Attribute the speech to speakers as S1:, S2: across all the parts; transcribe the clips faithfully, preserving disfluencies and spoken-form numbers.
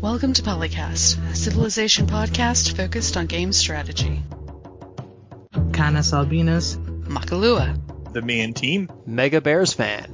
S1: Welcome to Polycast, a Civilization podcast focused on game strategy.
S2: Canis Albinus,
S1: Makalua,
S3: the Mian team,
S4: Mega Bears fan.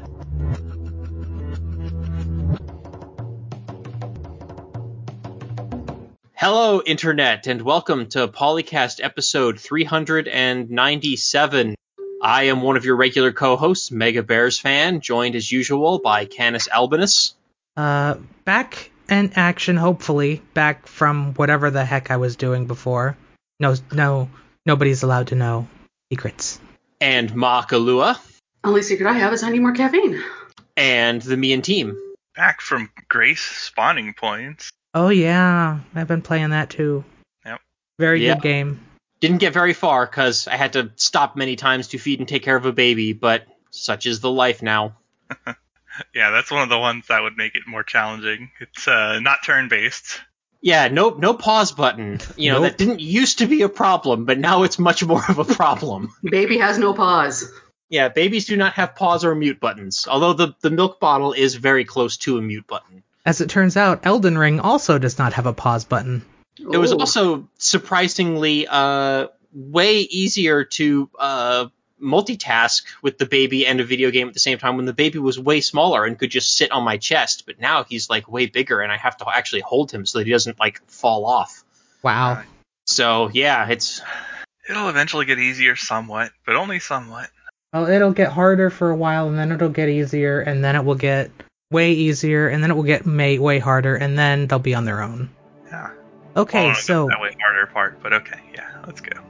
S5: Hello, Internet, and welcome to Polycast episode three hundred ninety-seven. I am one of your regular co-hosts, Mega Bears fan, joined as usual by Canis Albinus.
S2: Uh, back in action, hopefully, back from whatever the heck I was doing before. No, no, nobody's allowed to know secrets.
S5: And Makalua.
S6: Only secret I have is I need more caffeine.
S5: And the Mian team.
S3: back from Grace spawning points.
S2: Oh yeah, I've been playing that too.
S3: Yep.
S2: Very
S5: Yep.
S2: good game.
S5: Didn't get very far because I had to stop many times to feed and take care of a baby, but such is the life now.
S3: Yeah, that's one of the ones that would make it more challenging. It's uh, not turn-based.
S5: Yeah, no no pause button. You know,
S2: Nope.
S5: that didn't used to be a problem, but now it's much more of a problem.
S6: Baby has no pause.
S5: Yeah, babies do not have pause or mute buttons, although the, the milk bottle is very close to a mute button.
S2: As it turns out, Elden Ring also does not have a pause button.
S5: It was
S6: Ooh.
S5: also surprisingly uh, way easier to uh, multitask with the baby and a video game at the same time when the baby was way smaller and could just sit on my chest. But now he's like way bigger and I have to actually hold him so that he doesn't like fall off.
S2: Wow.
S5: So yeah, it's
S3: It'll eventually get easier somewhat, but only somewhat.
S2: Well, it'll get harder for a while, and then it'll get easier, and then it will get way easier, and then it will get may- way harder, and then they'll be on their own.
S3: Yeah.
S2: Okay,
S3: Well,
S2: so
S3: that way harder part, but okay, yeah, let's go.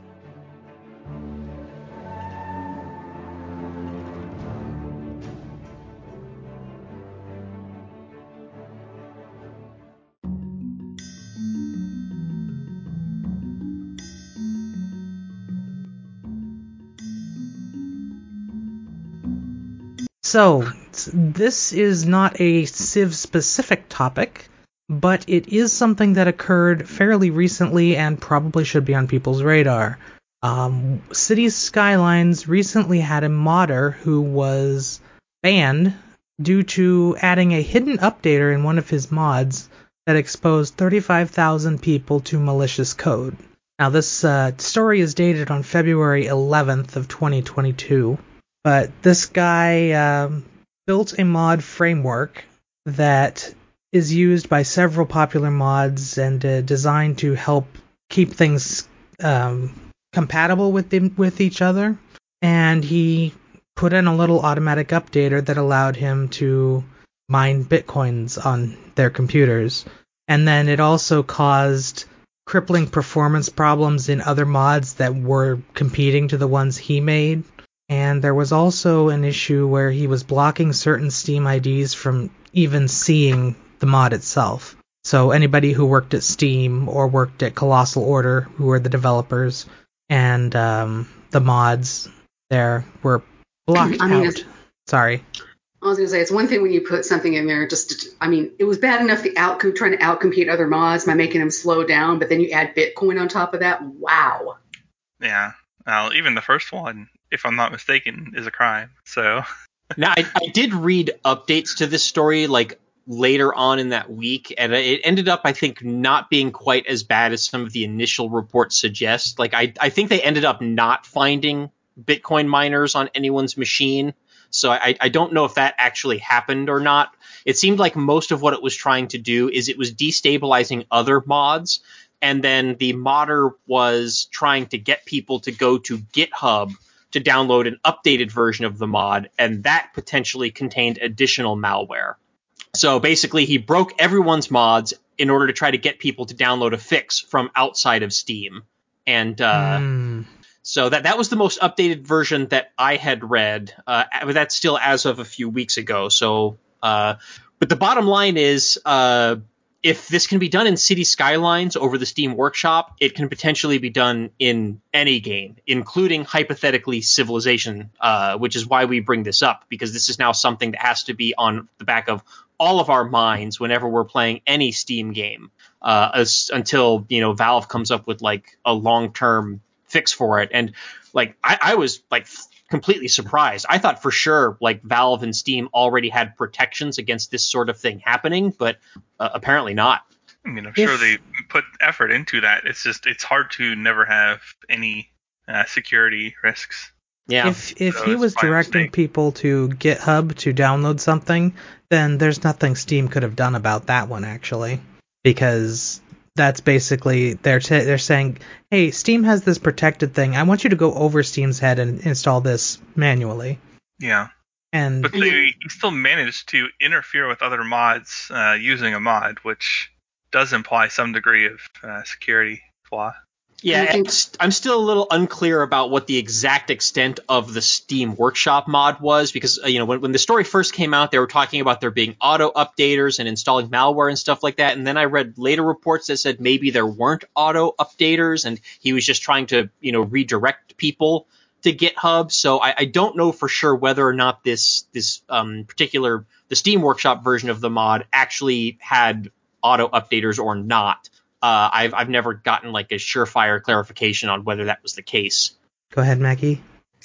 S2: So, this is not a Civ-specific topic, but it is something that occurred fairly recently and probably should be on people's radar. Um, Cities Skylines recently had a modder who was banned due to adding a hidden updater in one of his mods that exposed thirty-five thousand people to malicious code. Now, this uh, story is dated on February eleventh of twenty twenty-two. But this guy um, built a mod framework that is used by several popular mods and uh, designed to help keep things um, compatible with them, with each other. And he put in a little automatic updater that allowed him to mine bitcoins on their computers. And then it also caused crippling performance problems in other mods that were competing to the ones he made. And there was also an issue where he was blocking certain Steam I Ds from even seeing the mod itself. So anybody who worked at Steam or worked at Colossal Order, who were the developers, and um, the mods there were blocked
S6: I mean,
S2: out.
S6: it's-
S2: Sorry.
S6: I was going to say, it's one thing when you put something in there, just, to, I mean, it was bad enough the out trying to outcompete other mods by making them slow down, but then you add Bitcoin on top of that. Wow.
S3: Yeah. Well, even the first one, if I'm not mistaken, is a crime. So,
S5: now I, I did read updates to this story like later on in that week, and it ended up I think not being quite as bad as some of the initial reports suggest. Like I, I think they ended up not finding Bitcoin miners on anyone's machine. So I, I don't know if that actually happened or not. It seemed like most of what it was trying to do is it was destabilizing other mods. And then the modder was trying to get people to go to GitHub to download an updated version of the mod, and that potentially contained additional malware. So basically, he broke everyone's mods in order to try to get people to download a fix from outside of Steam. And uh,
S2: Hmm.
S5: so that that was the most updated version that I had read, uh, but that's still as of a few weeks ago. So, uh, but the bottom line is, uh, if this can be done in City Skylines over the Steam Workshop, it can potentially be done in any game, including hypothetically Civilization, uh, which is why we bring this up, because this is now something that has to be on the back of all of our minds whenever we're playing any Steam game, uh, as, until, you know, Valve comes up with like a long-term fix for it. And like, I, I was like completely surprised. I thought for sure like Valve and Steam already had protections against this sort of thing happening, but uh, apparently not.
S3: I mean, I'm sure
S2: If-
S3: they put effort into that. It's just it's hard to never have any uh, security risks.
S5: Yeah.
S2: If if
S3: So
S2: he
S3: it's
S2: was
S3: by
S2: directing
S3: mistake.
S2: people to GitHub to download something, then there's nothing Steam could have done about that one actually, because that's basically they're t- they're saying, hey, Steam has this protected thing. I want you to go over Steam's head and install this manually.
S3: Yeah.
S2: And
S3: But they he still managed to interfere with other mods uh, using a mod, which does imply some degree of uh, security flaw.
S5: Yeah,
S6: I think-
S5: it's- I'm still a little unclear about what the exact extent of the Steam Workshop mod was, because uh, you know when, when the story first came out, they were talking about there being auto updaters and installing malware and stuff like that. And then I read later reports that said maybe there weren't auto updaters, and he was just trying to you know redirect people to GitHub. So I, I don't know for sure whether or not this this um, particular the Steam Workshop version of the mod actually had auto updaters or not. Uh, I've I've never gotten like a surefire clarification on whether that was the case.
S2: go ahead, Maggie.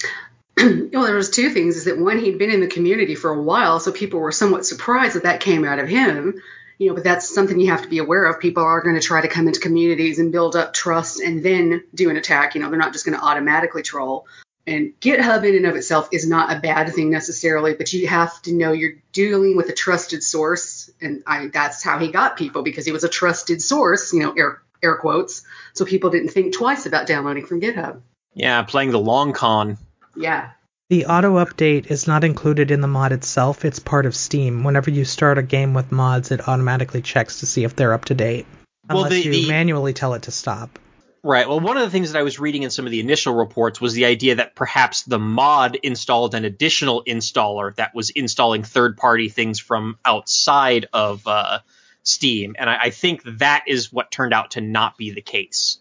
S6: Well, there was two things. Is that one, he'd been in the community for a while, so people were somewhat surprised that that came out of him. You know, but that's something you have to be aware of. People are going to try to come into communities and build up trust and then do an attack. You know, they're not just going to automatically troll. And GitHub in and of itself is not a bad thing necessarily, but you have to know you're dealing with a trusted source. And I, that's how he got people, because he was a trusted source, you know, air, air quotes. So people didn't think twice about downloading from GitHub.
S5: Yeah, playing the long con.
S6: Yeah.
S2: The auto update is not included in the mod itself. It's part of Steam. Whenever you start a game with mods, it automatically checks to see if they're up to date,
S5: Well,
S2: unless
S5: the-
S2: you
S5: the-
S2: manually tell it to stop.
S5: Right. Well, one of the things that I was reading in some of the initial reports was the idea that perhaps the mod installed an additional installer that was installing third-party things from outside of uh, Steam, and I, I think that is what turned out to not be the case.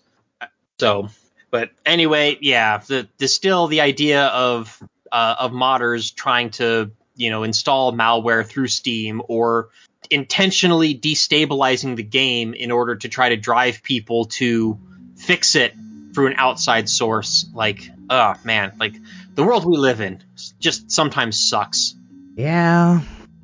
S5: So, but anyway, yeah, the, the still the idea of uh, of modders trying to you know install malware through Steam or intentionally destabilizing the game in order to try to drive people to fix it through an outside source. Like, oh man, like the world we live in just sometimes sucks.
S2: Yeah.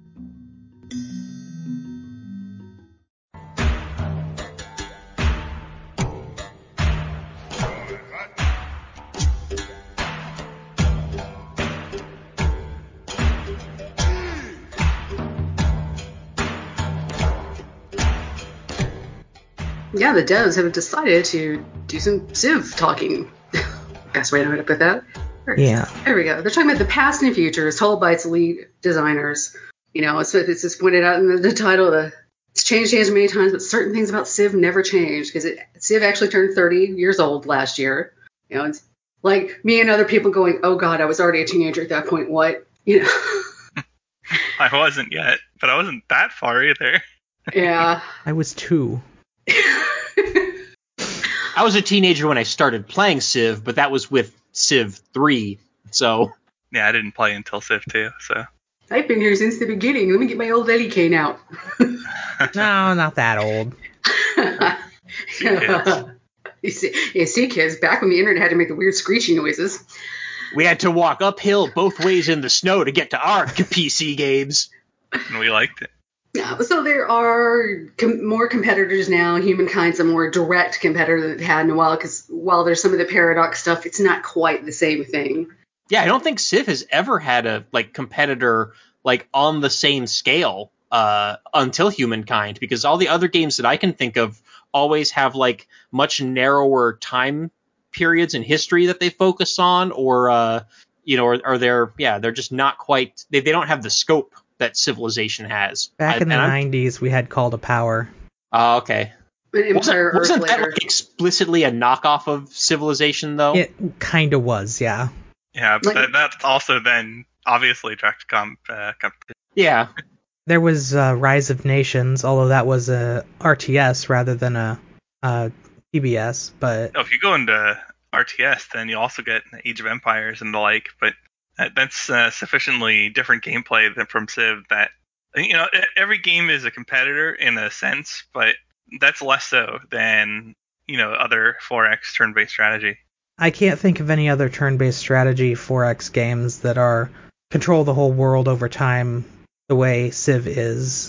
S6: Yeah, the devs have decided to do some Civ talking. Best way to know how to put that. There,
S2: Yeah.
S6: there we go. They're talking about the past and future as told by its lead designers. You know, it's, it's just pointed out in the, the title. The, it's changed hands many times, but certain things about Civ never changed, because Civ actually turned thirty years old last year. You know, it's like me and other people going, "Oh God, I was already a teenager at that point." What? You know?
S3: I wasn't yet, but I wasn't that far either.
S6: Yeah.
S2: I was two.
S5: I was a teenager when I started playing Civ, but that was with Civ three. So
S3: Yeah, I didn't play until Civ two, so.
S6: I've been here since the beginning. Let me get my old Eddie cane out.
S2: No, not that old.
S3: kids.
S6: You see, you see, kids, back when the internet had to make the weird screeching noises.
S5: we had to walk uphill both ways in the snow to get to our P C games.
S3: And we liked it.
S6: Yeah, so there are com- more competitors now. Humankind's a more direct competitor than it had in a while, because while there's some of the Paradox stuff, it's not quite the same thing.
S5: Yeah, I don't think Civ has ever had a like competitor like on the same scale uh, until Humankind, because all the other games that I can think of always have like much narrower time periods in history that they focus on, or uh, you know, or, or they're yeah, they're just not quite. They they don't have the scope that Civilization has.
S2: Back
S5: I-
S2: in the
S5: and I'm-
S2: nineties, we had Call to Power.
S5: Oh, okay.
S6: But
S5: Wasn't,
S6: Empire Earth
S5: wasn't that
S6: later.
S5: like explicitly a knockoff of Civilization though?
S2: It kind of was, yeah.
S3: Yeah, but
S6: Like-
S3: that, that's also then obviously direct comp, uh, competition.
S5: Yeah.
S2: There was uh, Rise of Nations, although that was a R T S rather than a, a P B S. But
S3: No, if you go into R T S, then you also get Age of Empires and the like, but that, that's uh, sufficiently different gameplay than from Civ that, you know, e- every game is a competitor in a sense, but that's less so than, you know, other four X turn-based strategy.
S2: I can't think of any other turn-based strategy four X games that are control the whole world over time the way Civ is.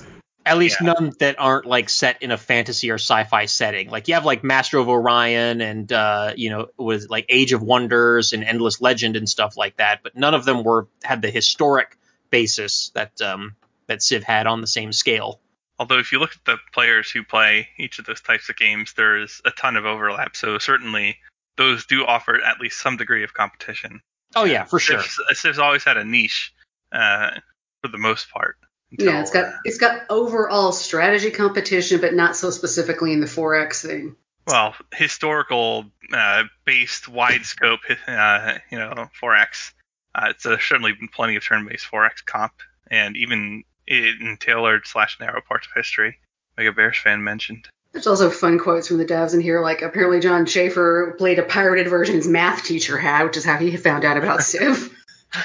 S5: At least
S3: Yeah.
S5: none that aren't like set in a fantasy or sci-fi setting. Like you have like Master of Orion and uh, you know, was like Age of Wonders and Endless Legend and stuff like that, but none of them were had the historic basis that um, that Civ had on the same scale.
S3: Although if you look at the players who play each of those types of games, there's a ton of overlap. So certainly those do offer at least some degree of competition.
S5: Oh yeah, for sure.
S3: Civ's, Civ's always had a niche uh, for the most part. Until,
S6: Yeah, it's got
S3: uh,
S6: it's got overall strategy competition, but not so specifically in the four X thing.
S3: well, historical uh, based wide scope, uh, you know, four X. Uh, it's uh, certainly been plenty of turn-based four X comp, and even in tailored slash narrow parts of history. Mega Bears fan mentioned.
S6: There's also fun quotes from the devs in here, like apparently John Schaefer played a pirated version his math teacher had, which is how he found out about Civ.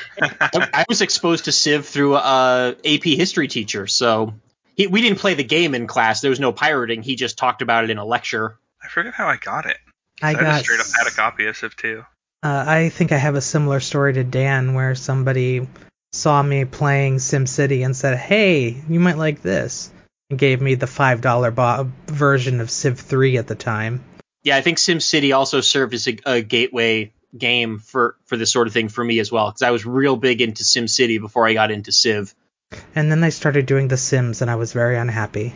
S5: I, I was exposed to Civ through a A P history teacher, so he, we didn't play the game in class. There was no pirating. He just talked about it in a lecture.
S3: I forget how I got it.
S2: I
S3: I
S2: got
S3: just straight up had a copy of Civ two.
S2: Uh, I think I have a similar story to Dan, where somebody saw me playing SimCity and said, "Hey, you might like this," and gave me the five dollar bo- version of Civ three at the time.
S5: Yeah, I think SimCity also served as a, a gateway game for, for this sort of thing for me as well, because I was real big into SimCity before I got into Civ.
S2: And then they started doing The Sims, and I was very unhappy.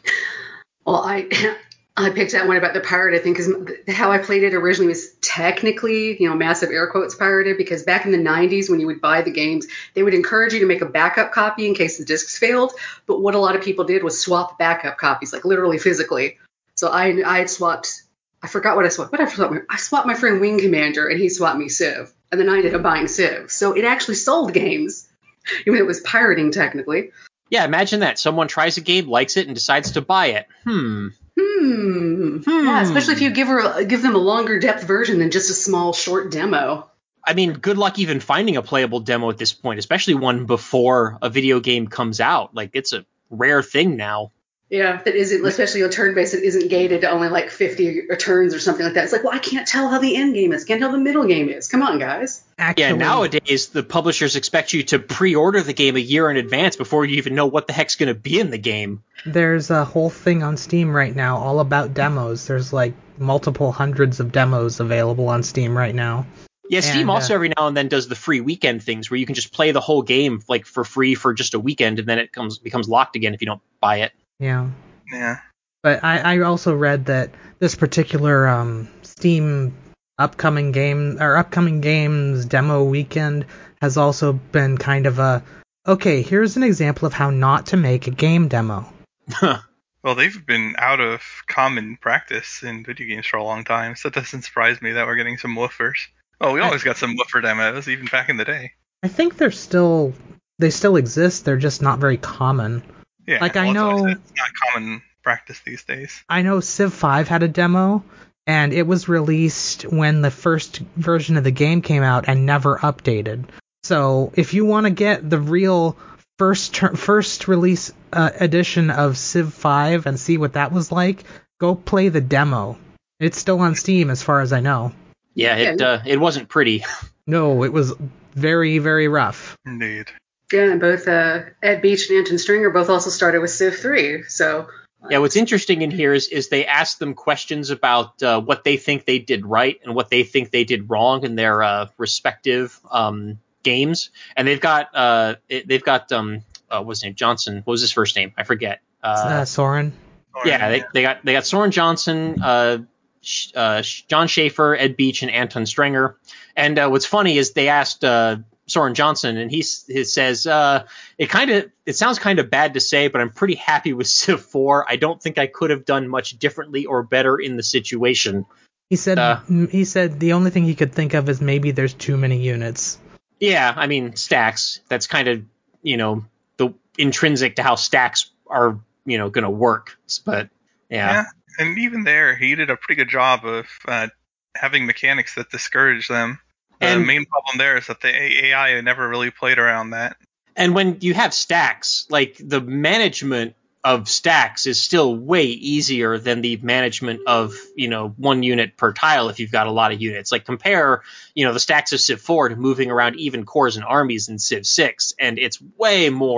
S6: Well, I I picked that one about the pirate, I think, because how I played it originally was technically, you know, massive air quotes pirated, because back in the nineties when you would buy the games, they would encourage you to make a backup copy in case the discs failed. But what a lot of people did was swap backup copies, like literally physically. So I I had swapped, I forgot what I swapped. What I swapped? I swapped my friend Wing Commander, and he swapped me Civ. And then I ended up buying Civ. So it actually sold games, even though it was pirating technically.
S5: Yeah, imagine that. Someone tries a game, likes it, and decides to buy it. Hmm.
S6: Hmm.
S5: Hmm.
S6: Yeah, especially if you give her give them a longer depth version than just a small short demo.
S5: I mean, good luck even finding a playable demo at this point, especially one before a video game comes out. Like, it's a rare thing now.
S6: Yeah, that isn't, especially a turn-based, that isn't gated to only like fifty turns or something like that. It's like, well, I can't tell how the end game is. Can't tell the middle game is. Come on, guys.
S2: Actually,
S5: Yeah, nowadays, the publishers expect you to pre-order the game a year in advance before you even know what the heck's going to be in the game.
S2: there's a whole thing on Steam right now all about demos. There's like multiple hundreds of demos available on Steam right now.
S5: Yeah, Steam
S2: And, uh,
S5: also every now and then does the free weekend things where you can just play the whole game like for free for just a weekend, and then it comes becomes locked again if you don't buy it.
S2: Yeah.
S3: Yeah.
S2: But I, I also read that this particular um, Steam upcoming game or upcoming games demo weekend has also been kind of a, okay, here's an example of how not to make a game demo.
S3: Well, they've been out of common practice in video games for a long time, so it doesn't surprise me that we're getting some woofers. Oh, we always got some woofer demos, even back in the day.
S2: I think they're still they still exist. They're just not very common.
S3: Yeah,
S2: Like, I
S3: well, that's why
S2: know-
S3: said it's not common practice these days.
S2: I know Civ five had a demo, and it was released when the first version of the game came out and never updated. So if you want to get the real first ter- first release uh, edition of Civ five and see what that was like, go play the demo. It's still on Steam as far as I know.
S5: Yeah, it uh, it wasn't pretty.
S2: No, it was very, very rough.
S3: Indeed.
S6: Yeah, and both uh, Ed Beach and Anton Stringer both also started with Civ three. So
S5: Yeah, what's interesting in here is is they ask them questions about uh, what they think they did right and what they think they did wrong in their uh, respective um, games, and they've got uh, it, they've got um, uh, what's his name Johnson? What was his first name? I forget. Uh,
S2: Uh, Soren.
S5: yeah, they, they got they got Soren Johnson, uh, Sh- uh, John Schaefer, Ed Beach, and Anton Stringer. And uh, what's funny is they asked uh, Soren Johnson, and he, he says uh, it kind of it sounds kind of bad to say, but I'm pretty happy with Civ four. I don't think I could have done much differently or better in the situation.
S2: He said
S5: Uh,
S2: he said the only thing he could think of is maybe there's too many units.
S5: Yeah, I mean stacks. That's kind of you know the intrinsic to how stacks are you know going to work. But yeah.
S3: Yeah, and even there, he did a pretty good job of uh, having mechanics that discourage them. The
S5: And-
S3: main problem there is that the A I never really played around that.
S5: And when you have stacks, like the management of stacks is still way easier than the management of, you know, one unit per tile if you've got a lot of units. Like compare, you know, the stacks of Civ four to moving around even cores and armies in Civ six, and it's way more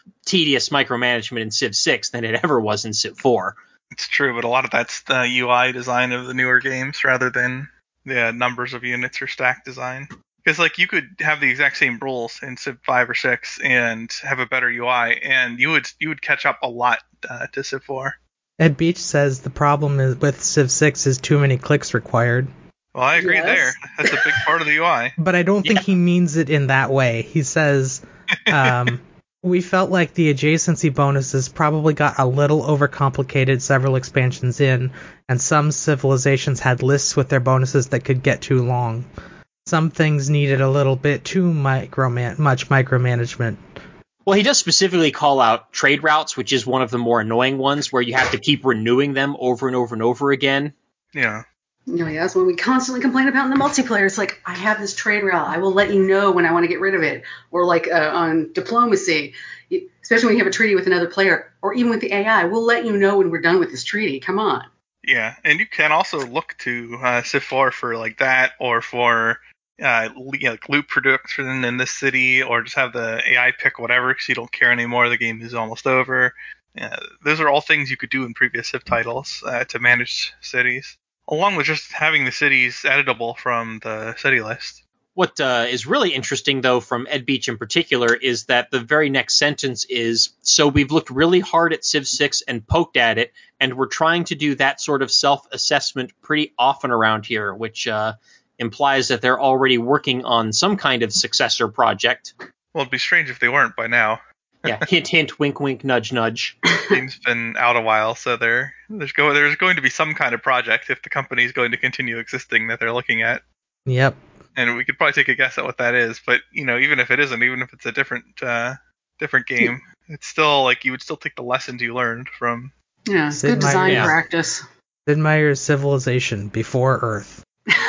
S5: tedious micromanagement in Civ six than it ever was in Civ four.
S3: It's true, but a lot of that's the U I design of the newer games rather than the numbers of units or stack design. Because like you could have the exact same rules in Civ five or six and have a better U I, and you would you would catch up a lot uh, to Civ four.
S2: Ed Beach says the problem is with Civ six is too many clicks required.
S3: Well, I agree
S6: Yes.
S3: there. That's a big part of the U I.
S2: But I don't think
S5: Yeah.
S2: he means it in that way. He says, um, we felt like the adjacency bonuses probably got a little overcomplicated several expansions in, and some civilizations had lists with their bonuses that could get too long. Some things needed a little bit too microman- much micromanagement.
S5: Well, he does specifically call out trade routes, which is one of the more annoying ones where you have to keep renewing them over and over and over again.
S3: Yeah.
S6: You know, yeah, that's when we constantly complain about in the multiplayer. It's like, I have this trade route. I will let you know when I want to get rid of it. Or like uh, on diplomacy, you- especially when you have a treaty with another player, or even with the A I, we'll let you know when we're done with this treaty. Come on.
S3: Yeah, and you can also look to uh, Civ four for like that, or for uh, le- you know, like loot production in this city, or just have the A I pick whatever because you don't care anymore. The game is almost over. Uh, those are all things you could do in previous Civ titles uh, to manage cities, along with just having the cities editable from the city list.
S5: What uh, is really interesting, though, from Ed Beach in particular, is that the very next sentence is, so we've looked really hard at Civ six and poked at it, and we're trying to do that sort of self-assessment pretty often around here, which uh, implies that they're already working on some kind of successor project.
S3: Well, it'd be strange if they weren't by now.
S5: Yeah, hint, hint, wink, wink, nudge, nudge.
S3: Game's been out a while, so there there's go there's going to be some kind of project if the company's going to continue existing that they're looking at.
S2: Yep.
S3: And we could probably take a guess at what that is, but you know, even if it isn't, even if it's a different uh, different game, it's still like you would still take the lessons you learned from.
S6: Yeah,
S2: Sid
S6: good design
S2: Meier's-
S6: practice.
S2: Sid Meier's Civilization Before Earth.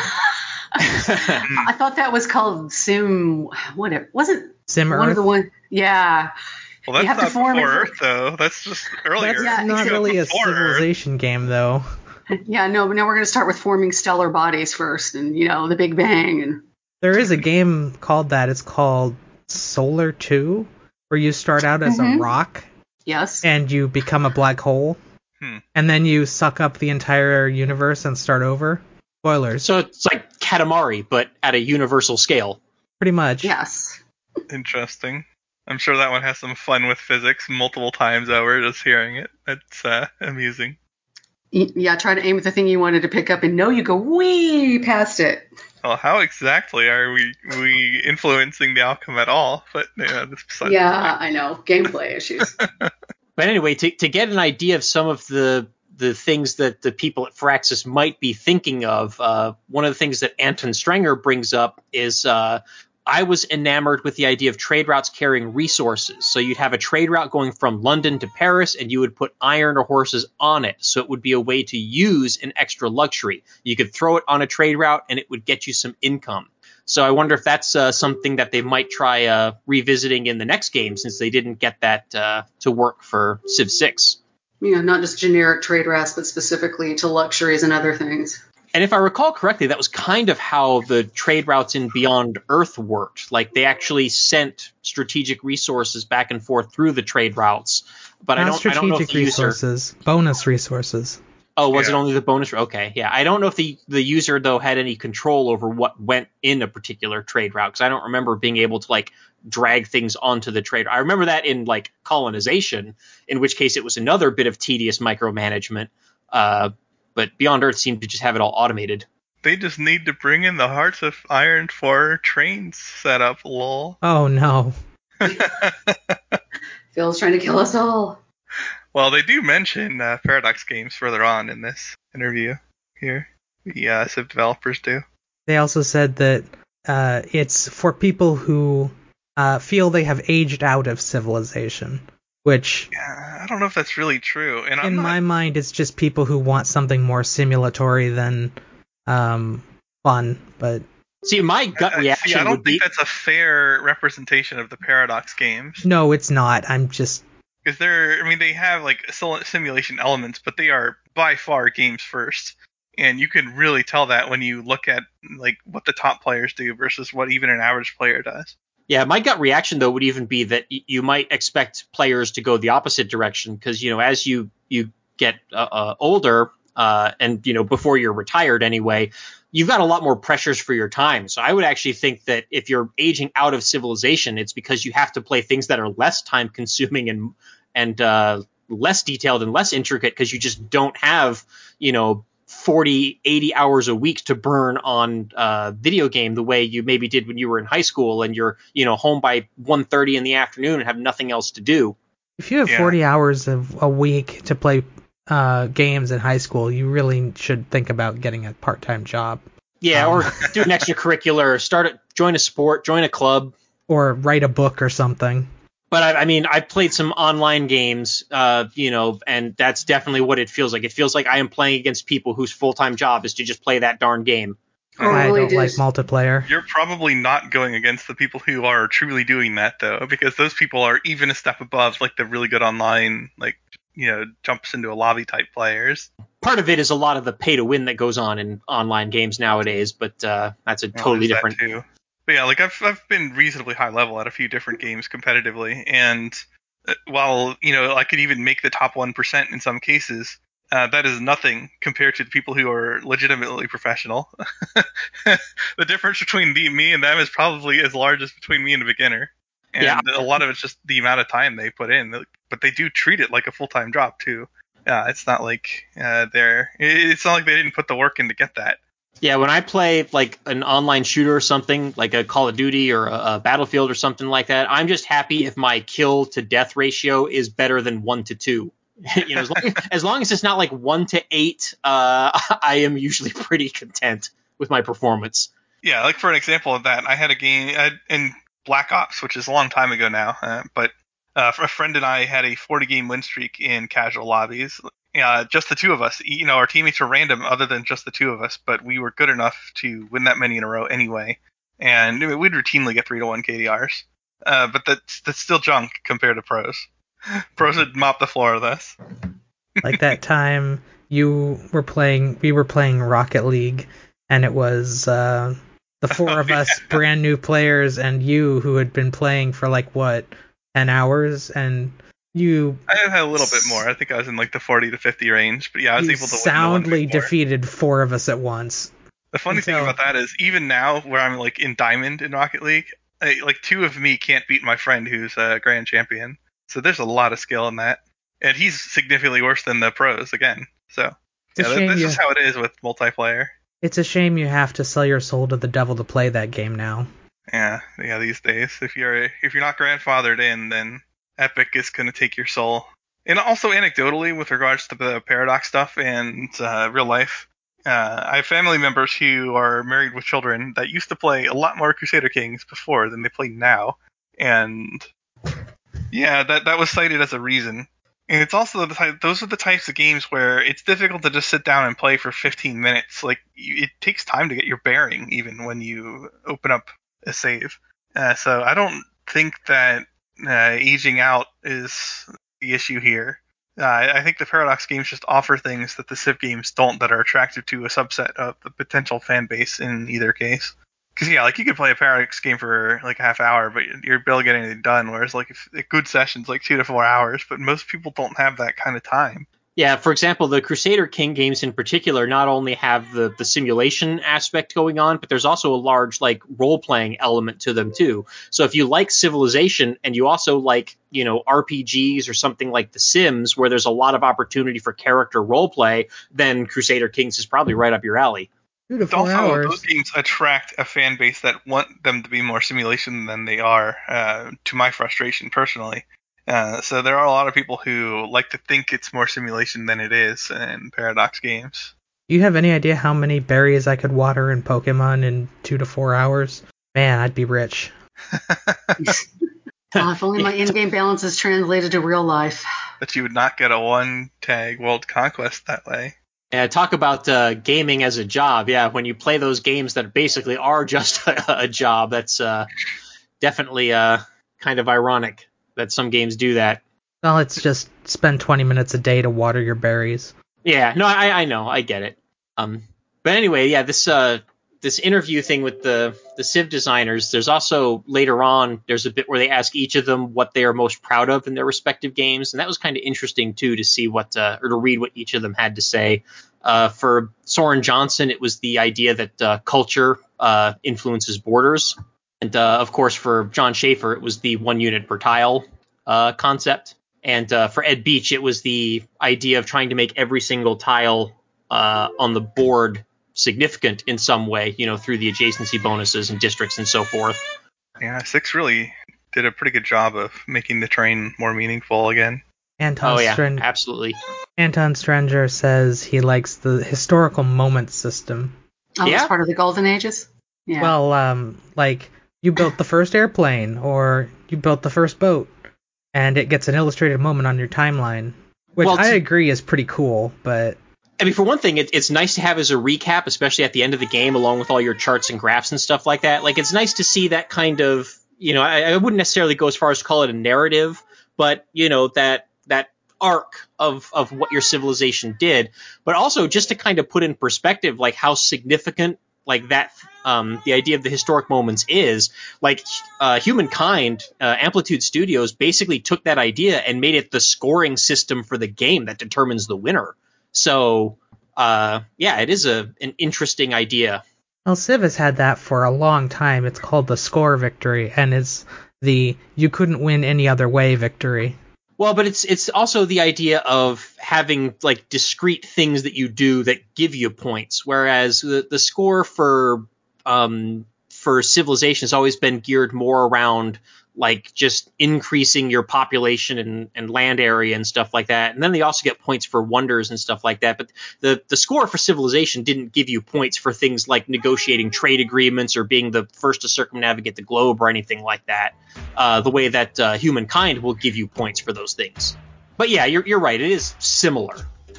S6: I thought that was called Sim. What it wasn't.
S2: Sim
S6: One
S2: Earth?
S6: of the one. Yeah.
S3: Well,
S6: You
S3: that's
S6: have to
S3: not
S6: form
S3: before
S6: it-
S3: Earth though. That's just earlier.
S2: That's
S6: Yeah,
S2: not
S6: except
S2: really a
S3: before Earth.
S2: civilization game, though.
S6: Yeah, no, but now we're going to start with forming stellar bodies first, and you know the Big Bang, and
S2: There is a game called that. It's called Solar two, where you start out as
S6: Mhm.
S2: a rock
S6: yes,
S2: and you become a black hole,
S3: Hmm.
S2: and then you suck up the entire universe and start over. Spoilers.
S5: So it's like Katamari, but at a universal scale.
S2: Pretty much.
S6: yes.
S3: Interesting. I'm sure that one has some fun with physics multiple times over. Just hearing it, it's uh, amusing.
S6: Y- Yeah, try to aim at the thing you wanted to pick up, and no, you go way past it.
S3: Well, how exactly are we we influencing the outcome at all? But yeah, this besides
S6: Yeah, I know. Gameplay issues.
S5: But anyway, to, to get an idea of some of the the things that the people at Firaxis might be thinking of, uh, one of the things that Anton Strenger brings up is uh, I was enamored with the idea of trade routes carrying resources. So you'd have a trade route going from London to Paris, and you would put iron or horses on it. So it would be a way to use an extra luxury. You could throw it on a trade route, and it would get you some income. So I wonder if that's uh, something that they might try uh, revisiting in the next game, since they didn't get that uh, to work for Civ six.
S6: You know, not just generic trade routes, but specifically to luxuries and other things.
S5: And if I recall correctly, that was kind of how the trade routes in Beyond Earth worked. Like, they actually sent strategic resources back and forth through the trade routes. But I
S2: Not
S5: don't, I don't know if
S2: strategic
S5: the user...
S2: resources, bonus resources.
S5: Oh, was
S3: Yeah.
S5: it only the bonus? Okay, yeah. I don't know if the, the user, though, had any control over what went in a particular trade route, because I don't remember being able to, like, drag things onto the trade. I remember that in, like, colonization, in which case it was another bit of tedious micromanagement. Uh, but Beyond Earth seemed to just have it all automated.
S3: They just need to bring in the Hearts of Iron for trains set up, lol.
S2: Oh no.
S6: Phil's trying to kill us all.
S3: Well, they do mention uh, Paradox Games further on in this interview here. The uh, Civ developers do.
S2: They also said that uh, it's for people who uh, feel they have aged out of civilization, which
S3: Yeah, I don't know if that's really true. And I'm
S2: in
S3: not,
S2: my mind it's just people who want something more simulatory than um, fun. But
S5: See, my gut
S3: I-
S5: reaction
S3: see, I don't
S5: would
S3: think
S5: be...
S3: that's a fair representation of the Paradox games.
S2: no, it's not. I'm just
S3: Because they're, I mean, they have like sil- simulation elements, but they are by far games first. And you can really tell that when you look at like what the top players do versus what even an average player does.
S5: Yeah, my gut reaction, though, would even be that y- you might expect players to go the opposite direction because, you know, as you, you get uh, uh, older uh, and, you know, before you're retired anyway, you've got a lot more pressures for your time. So I would actually think that if you're aging out of Civilization, it's because you have to play things that are less time consuming and and uh, less detailed and less intricate because you just don't have, you know, forty, eighty hours a week to burn on uh, video game the way you maybe did when you were in high school and you're, you know, home by one thirty in the afternoon and have nothing else to do.
S2: If you have
S3: Yeah.
S2: forty hours of a week to play uh, games in high school, you really should think about getting a part-time job.
S5: Yeah,
S2: Um,
S5: or do an extracurricular, start a, join a sport, join a club.
S2: Or write a book or something.
S5: But I, I mean, I've played some online games, uh, you know, and that's definitely what it feels like. It feels like I am playing against people whose full-time job is to just play that darn game.
S6: Or
S2: I
S6: really
S2: don't like
S6: just-
S2: multiplayer.
S3: You're probably not going against the people who are truly doing that, though, because those people are even a step above, like, the really good online, like, you know, jumps into a lobby type players.
S5: Part of it is a lot of the pay-to-win that goes on in online games nowadays, but uh, that's a
S3: Well,
S5: totally
S3: there's that
S5: different...
S3: too. But yeah, like I've I've been reasonably high level at a few different games competitively, and uh, while you know I could even make the top one percent in some cases, uh, that is nothing compared to the people who are legitimately professional. The difference between the, me and them is probably as large as between me and a beginner, and
S5: Yeah.
S3: a lot of it's just the amount of time they put in. But they do treat it like a full time job too. Yeah, it's not like uh, they're. It's not like they didn't put the work in to get that.
S5: Yeah, when I play like an online shooter or something, like a Call of Duty or a, a Battlefield or something like that, I'm just happy if my kill to death ratio is better than one to two. You know, as long, as long as it's not like one to eight, uh, I am usually pretty content with my performance.
S3: Yeah, like for an example of that, I had a game I had, in Black Ops, which is a long time ago now, uh, but uh, a friend and I had a forty game win streak in casual lobbies. Uh, just the two of us. You know, our teammates were random other than just the two of us, but we were good enough to win that many in a row anyway. And we'd routinely get three to one K D Rs. Uh, but that's, that's still junk compared to pros. Pros would mop the floor with us.
S2: Like that time you were playing, we were playing Rocket League, and it was uh, the four of us brand new players, and you who had been playing for like what, ten hours, and you.
S3: I had a little bit more. I think I was in like the forty to fifty range, but yeah, I was
S2: you
S3: able to win
S2: soundly
S3: the one before.
S2: defeated four of us at once.
S3: The funny
S2: And
S3: thing
S2: so-
S3: about that is, even now, where I'm like in Diamond in Rocket League, I, like two of me can't beat my friend who's a grand champion. So there's a lot of skill in that, and he's significantly worse than the pros again. So
S2: It's a
S3: yeah, th-
S2: shame
S3: this
S2: you-
S3: is how it is with multiplayer.
S2: It's a shame you have to sell your soul to the devil to play that game now.
S3: Yeah, yeah. These days, if you're if you're not grandfathered in, then Epic is going to take your soul. And also anecdotally, with regards to the Paradox stuff and uh, real life, uh, I have family members who are married with children that used to play a lot more Crusader Kings before than they play now, and yeah, that that was cited as a reason. And it's also the type, those are the types of games where it's difficult to just sit down and play for fifteen minutes. Like you, it takes time to get your bearing, even when you open up a save. Uh, so I don't think that uh, aging out is the issue here. Uh, I I think the Paradox games just offer things that the Civ games don't, that are attractive to a subset of the potential fan base in either case. Because yeah, like you could play a Paradox game for like a half hour, but you're barely getting anything done. Whereas like if, a good session's like two to four hours, but most people don't have that kind of time.
S5: Yeah, for example, the Crusader King games in particular not only have the, the simulation aspect going on, but there's also a large like role-playing element to them too. So if you like Civilization and you also like, you know, R P Gs or something like The Sims, where there's a lot of opportunity for character role-play, then Crusader Kings is probably right up your alley.
S2: Two to
S3: But
S2: four
S3: also,
S2: hours.
S3: those games attract a fan base that want them to be more simulation than they are, uh, to my frustration personally. Uh, so there are a lot of people who like to think it's more simulation than it is in Paradox games.
S2: Do you have any idea how many berries I could water in Pokemon in two to four hours? Man, I'd be rich.
S6: Oh, if only my in-game balance is translated to real life.
S3: But you would not get a one-tag World Conquest that way.
S5: Yeah, talk about uh, gaming as a job. Yeah, when you play those games that basically are just a, a job, that's uh, definitely uh, kind of ironic that some games do that.
S2: Well, it's just spend twenty minutes a day to water your berries.
S5: Yeah, no, I, I know, I get it. Um, but anyway, yeah, this uh, this interview thing with the the Civ designers, there's also later on there's a bit where they ask each of them what they are most proud of in their respective games, and that was kind of interesting too to see what uh, or to read what each of them had to say. Uh, for Soren Johnson, it was the idea that uh, culture uh, influences borders, and uh, of course for John Schaefer, it was the one unit per tile uh, concept, and uh, for Ed Beach, it was the idea of trying to make every single tile uh, on the board significant in some way, you know, through the adjacency bonuses and districts and so forth.
S3: Yeah, six really did a pretty good job of making the terrain more meaningful again.
S2: Anton
S5: oh yeah,
S2: Stren-
S5: absolutely.
S2: Anton Stranger says he likes the historical moment system.
S6: Oh,
S5: Yeah.
S6: it's part of the Golden Ages? Yeah.
S2: Well, um, like you built the first airplane or you built the first boat, and it gets an illustrated moment on your timeline, which
S5: Well,
S2: I
S5: to-
S2: agree is pretty cool, but
S5: I mean, for one thing, it, it's nice to have as a recap, especially at the end of the game, along with all your charts and graphs and stuff like that. Like, it's nice to see that kind of, you know, I, I wouldn't necessarily go as far as to call it a narrative, but, you know, that that arc of, of what your civilization did, but also just to kind of put in perspective, like, how significant, like, that, um, the idea of the historic moments is. Like, uh, Humankind, uh, Amplitude Studios basically took that idea and made it the scoring system for the game that determines the winner. So, uh, yeah, it is a an interesting idea.
S2: well, Civ has had that for a long time. It's called the score victory, and it's the you couldn't win any other way victory.
S5: Well, but it's it's also the idea of having like discrete things that you do that give you points, whereas the, the score for um, for Civilization has always been geared more around like just increasing your population and, and land area and stuff like that. And then they also get points for wonders and stuff like that. But the, the score for Civilization didn't give you points for things like negotiating trade agreements or being the first to circumnavigate the globe or anything like that, uh, the way that uh, Humankind will give you points for those things. But yeah, you're, you're right. It is similar.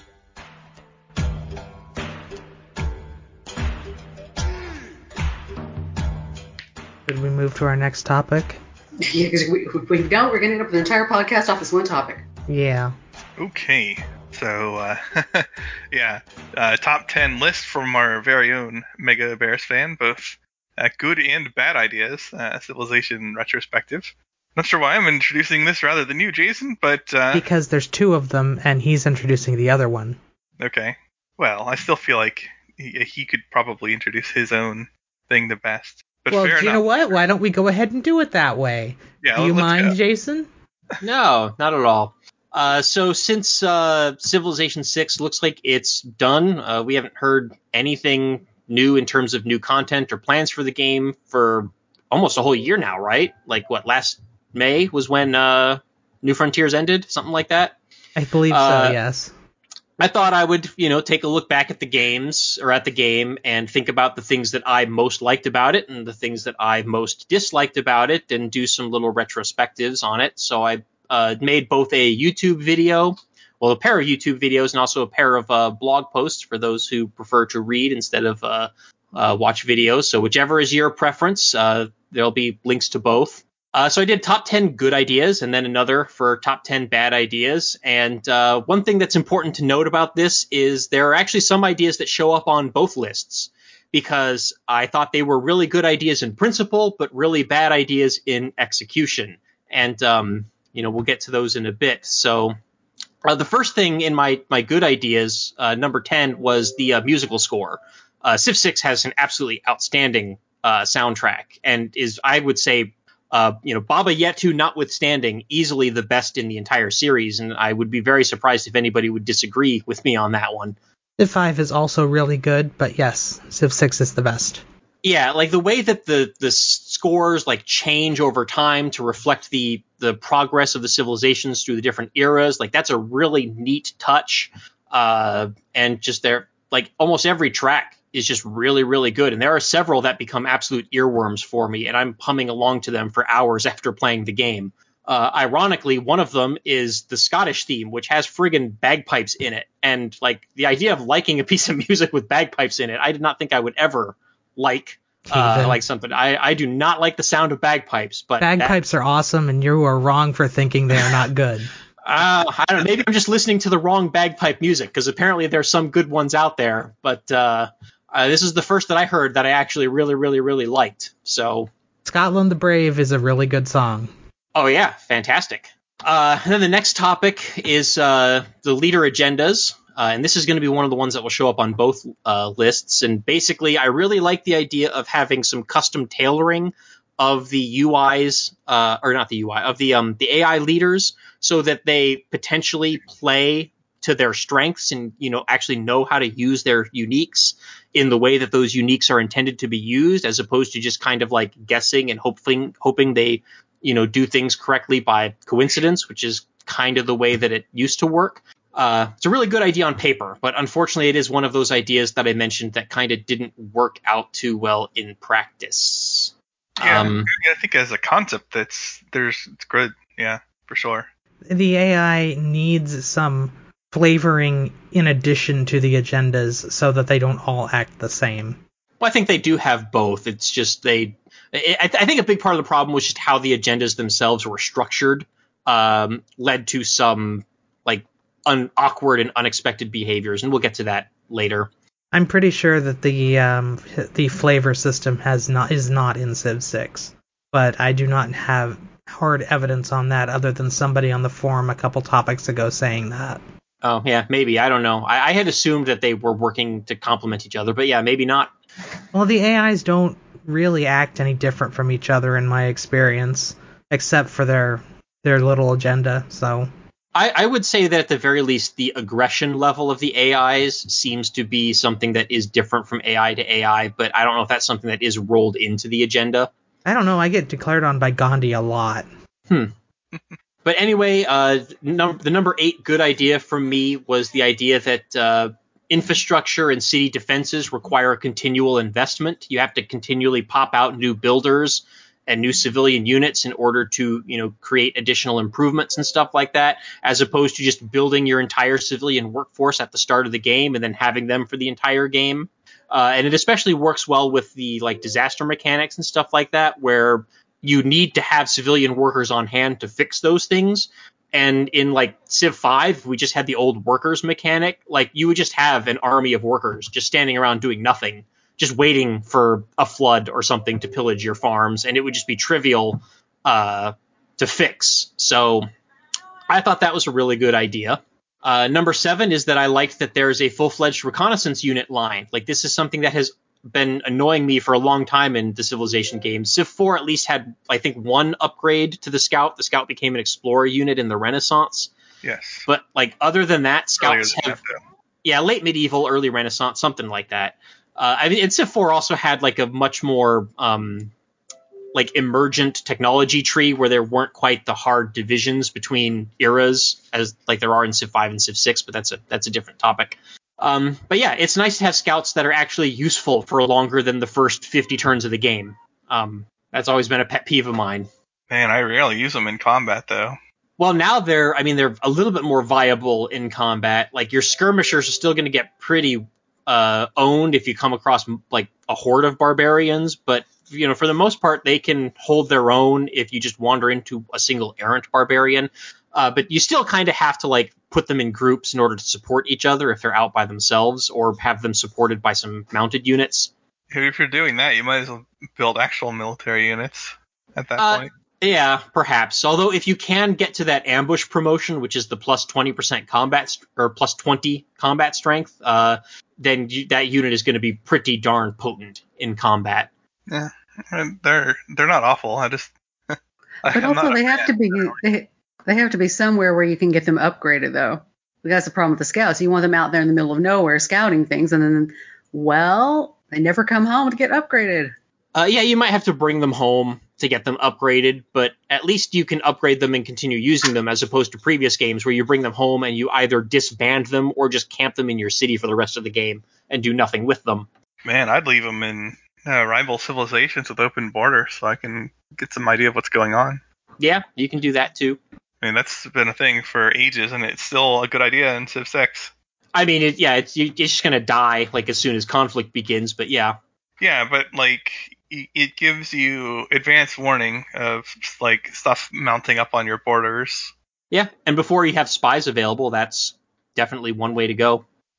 S2: Should we move to our next topic?
S6: Yeah, because we, if we don't, we're going to end up with an entire podcast off this one topic.
S2: Yeah.
S3: Okay, so uh, yeah, uh, top ten list from our very own Mega Bears fan, both uh, good and bad ideas, uh, Civilization retrospective. Not sure why I'm introducing this rather than you, Jason, but uh,
S2: Because there's two of them, and he's introducing the other one.
S3: okay. Well, I still feel like he, he could probably introduce his own thing the best. But
S2: Well,
S3: fair
S2: do you
S3: enough.
S2: know what? Why don't we go ahead and do it that way?
S3: Yeah,
S2: do you
S3: let's
S2: mind,
S3: go.
S2: Jason?
S5: No, not at all. Uh, so since uh, Civilization six looks like it's done, uh, we haven't heard anything new in terms of new content or plans for the game for almost a whole year now, right? Like, what, last May was when uh, New Frontiers ended? Something like that?
S2: I believe
S5: Uh,
S2: so, yes.
S5: I thought I would, you know, take a look back at the games or at the game and think about the things that I most liked about it and the things that I most disliked about it and do some little retrospectives on it. So I uh, made both a YouTube video, well, a pair of YouTube videos and also a pair of uh, blog posts for those who prefer to read instead of uh, uh, watch videos. So whichever is your preference, uh, there'll be links to both. Uh, so I did top ten good ideas and then another for top ten bad ideas. And uh, one thing that's important to note about this is there are actually some ideas that show up on both lists because I thought they were really good ideas in principle, but really bad ideas in execution. And, um, you know, we'll get to those in a bit. So uh, the first thing in my, my good ideas, uh, number ten, was the uh, musical score. Uh, Civ six has an absolutely outstanding uh, soundtrack and is, I would say, Uh, you know, Baba Yetu notwithstanding, easily the best in the entire series, and I would be very surprised if anybody would disagree with me on that one.
S2: Civ five is also really good, but yes, Civ six is the best.
S5: Yeah, like the way that the the scores like change over time to reflect the the progress of the civilizations through the different eras, like that's a really neat touch. Uh, and just there, like almost every track is just really, really good. And there are several that become absolute earworms for me, and I'm humming along to them for hours after playing the game. Uh, ironically, one of them is the Scottish theme, which has friggin' bagpipes in it. And like the idea of liking a piece of music with bagpipes in it, I did not think I would ever like uh, like something. I, I do not like the sound of bagpipes, but
S2: bagpipes
S5: that,
S2: are awesome, and you are wrong for thinking they are not good.
S5: Uh, I don't know. Maybe I'm just listening to the wrong bagpipe music because apparently there's some good ones out there. But uh, Uh, this is the first that I heard that I actually really, really, really liked. So,
S2: Scotland the Brave is a really good song.
S5: oh yeah, fantastic. Uh, then the next topic is uh, the leader agendas. Uh, and this is going to be one of the ones that will show up on both uh, lists. And basically, I really like the idea of having some custom tailoring of the U Is, uh, or not the U I, of the um, the A I leaders, so that they potentially play to their strengths and, you know, actually know how to use their uniques in the way that those uniques are intended to be used, as opposed to just kind of like guessing and hoping hoping they, you know, do things correctly by coincidence, which is kind of the way that it used to work. Uh, it's a really good idea on paper, but unfortunately it is one of those ideas that I mentioned that kind of didn't work out too well in practice.
S3: Yeah,
S5: Um,
S3: I think as a concept, that's there's it's good. Yeah, for sure.
S2: The A I needs some flavoring in addition to the agendas so that they don't all act the same.
S5: Well, I think they do have both. It's just they. I, I think a big part of the problem was just how the agendas themselves were structured, um, led to some like un, awkward and unexpected behaviors, and we'll get to that later.
S2: I'm pretty sure that the um, the flavor system has not is not in Civ six, but I do not have hard evidence on that other than somebody on the forum a couple topics ago saying that.
S5: Oh yeah, maybe, I don't know. I, I had assumed that they were working to complement each other, but yeah, maybe not.
S2: Well, the A Is don't really act any different from each other in my experience, except for their their little agenda. So
S5: I, I would say that at the very least, the aggression level of the A Is seems to be something that is different from A I to A I, but I don't know if that's something that is rolled into the agenda.
S2: I don't know. I get declared on by Gandhi a lot.
S5: Hmm. But anyway, uh, num- the number eight good idea from me was the idea that uh, infrastructure and city defenses require a continual investment. You have to continually pop out new builders and new civilian units in order to, you know, create additional improvements and stuff like that, as opposed to just building your entire civilian workforce at the start of the game and then having them for the entire game. Uh, and it especially works well with the like disaster mechanics and stuff like that, where you need to have civilian workers on hand to fix those things. And in like Civ five, we just had the old workers mechanic. Like you would just have an army of workers just standing around doing nothing, just waiting for a flood or something to pillage your farms. And it would just be trivial uh, to fix. So I thought that was a really good idea. Uh, number seven is that I liked that there's a full-fledged reconnaissance unit line. Like this is something that has been annoying me for a long time in the Civilization games. Civ four at least had, I think, one upgrade to the Scout. The Scout became an Explorer unit in the Renaissance.
S3: Yes.
S5: But like other than that, Scouts
S3: than
S5: have,
S3: that,
S5: yeah, late medieval, early Renaissance, something like that. Uh, I mean, and Civ four also had like a much more um, like emergent technology tree where there weren't quite the hard divisions between eras as like there are in Civ five and Civ six, but that's a that's a different topic. Um, but yeah, it's nice to have scouts that are actually useful for longer than the first fifty turns of the game. Um, that's always been a pet peeve of mine.
S3: Man, I rarely use them in combat, though.
S5: Well, now they're, I mean, they're a little bit more viable in combat. Like your skirmishers are still going to get pretty uh, owned if you come across like a horde of barbarians, but you know, for the most part, they can hold their own if you just wander into a single errant barbarian. Uh, but you still kind of have to like put them in groups in order to support each other if they're out by themselves, or have them supported by some mounted units.
S3: If you're doing that, you might as well build actual military units at that
S5: Uh,
S3: point.
S5: Yeah, perhaps. Although if you can get to that ambush promotion, which is the plus twenty percent combat st- or plus twenty combat strength, uh, then you, that unit is going to be pretty darn potent in combat.
S3: Yeah, and they're they're not awful. I just. I,
S6: But
S3: I'm
S6: also,
S3: not a
S6: they have
S3: fan.
S6: to be they, they have to be somewhere where you can get them upgraded, though. That's the problem with the scouts. You want them out there in the middle of nowhere scouting things, and then, well, they never come home to get upgraded.
S5: Uh, yeah, you might have to bring them home to get them upgraded, but at least you can upgrade them and continue using them, as opposed to previous games where you bring them home and you either disband them or just camp them in your city for the rest of the game and do nothing with them.
S3: Man, I'd leave them in uh, rival civilizations with open borders so I can get some idea of what's going on.
S5: Yeah, you can do that too.
S3: I mean, that's been a thing for ages, and it's still a good idea in Civ six.
S5: I mean, it, yeah, it's, you, it's just going to die like as soon as conflict begins, but yeah.
S3: Yeah, but like it gives you advance warning of like stuff mounting up on your borders.
S5: Yeah, and before you have spies available, that's definitely one way to go.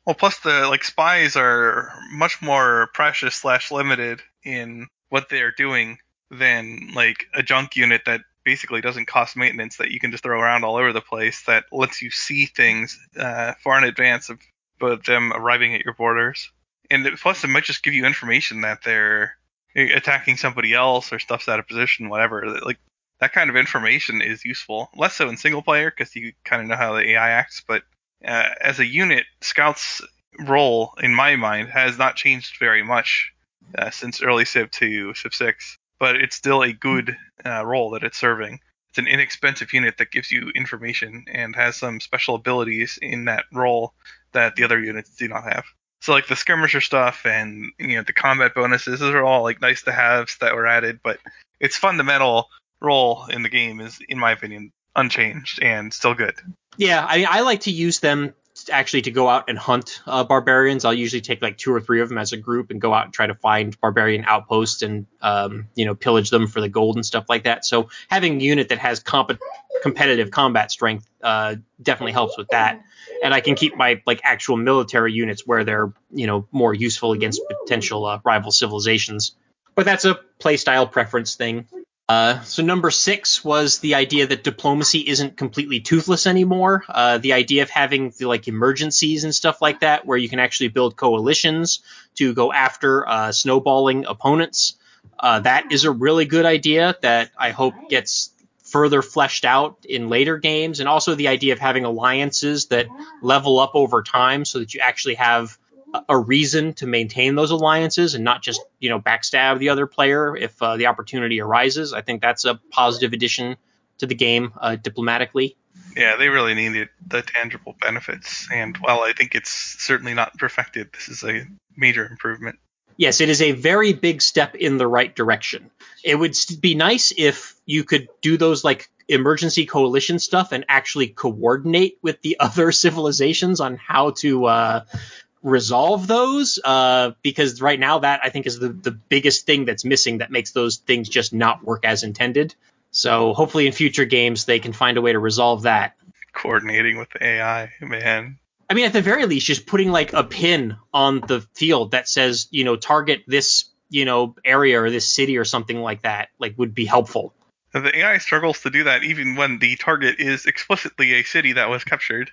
S3: Well, plus the like spies are much more precious slash limited in what they're doing than like a junk unit that basically doesn't cost maintenance that you can just throw around all over the place that lets you see things uh, far in advance of, of them arriving at your borders. And it, plus, it might just give you information that they're attacking somebody else or stuff's out of position, whatever. Like that kind of information is useful. Less so in single player because you kind of know how the A I acts, but uh, as a unit, Scout's role, in my mind, has not changed very much uh, since early Civ two, Civ six. But it's still a good uh, role that it's serving. It's an inexpensive unit that gives you information and has some special abilities in that role that the other units do not have. So like the skirmisher stuff and you know the combat bonuses, those are all like nice to haves that were added, but its fundamental role in the game is, in my opinion, unchanged and still good.
S5: Yeah, I mean, I like to use them actually to go out and hunt uh, barbarians. I'll usually take like two or three of them as a group and go out and try to find barbarian outposts and um, you know pillage them for the gold and stuff like that. So having a unit that has comp- competitive combat strength uh, definitely helps with that. And I can keep my like actual military units where they're you know more useful against potential uh, rival civilizations. But that's a playstyle preference thing. Uh, so number six was the idea that diplomacy isn't completely toothless anymore. Uh, the idea of having the, like emergencies and stuff like that, where you can actually build coalitions to go after uh, snowballing opponents. Uh, that is a really good idea that I hope gets further fleshed out in later games. And also the idea of having alliances that level up over time so that you actually have a reason to maintain those alliances and not just, you know, backstab the other player if uh, the opportunity arises. I think that's a positive addition to the game uh, diplomatically.
S3: Yeah, they really needed the tangible benefits. And while I think it's certainly not perfected, this is a major improvement.
S5: Yes, it is a very big step in the right direction. It would be nice if you could do those like emergency coalition stuff and actually coordinate with the other civilizations on how to uh, resolve those, uh, because right now that I think is the, the biggest thing that's missing that makes those things just not work as intended. So hopefully in future games they can find a way to resolve that.
S3: Coordinating with the A I, man.
S5: I mean, at the very least, just putting like a pin on the field that says, you know, target this, you know, area or this city or something like that, like would be helpful.
S3: The A I struggles to do that even when the target is explicitly a city that was captured.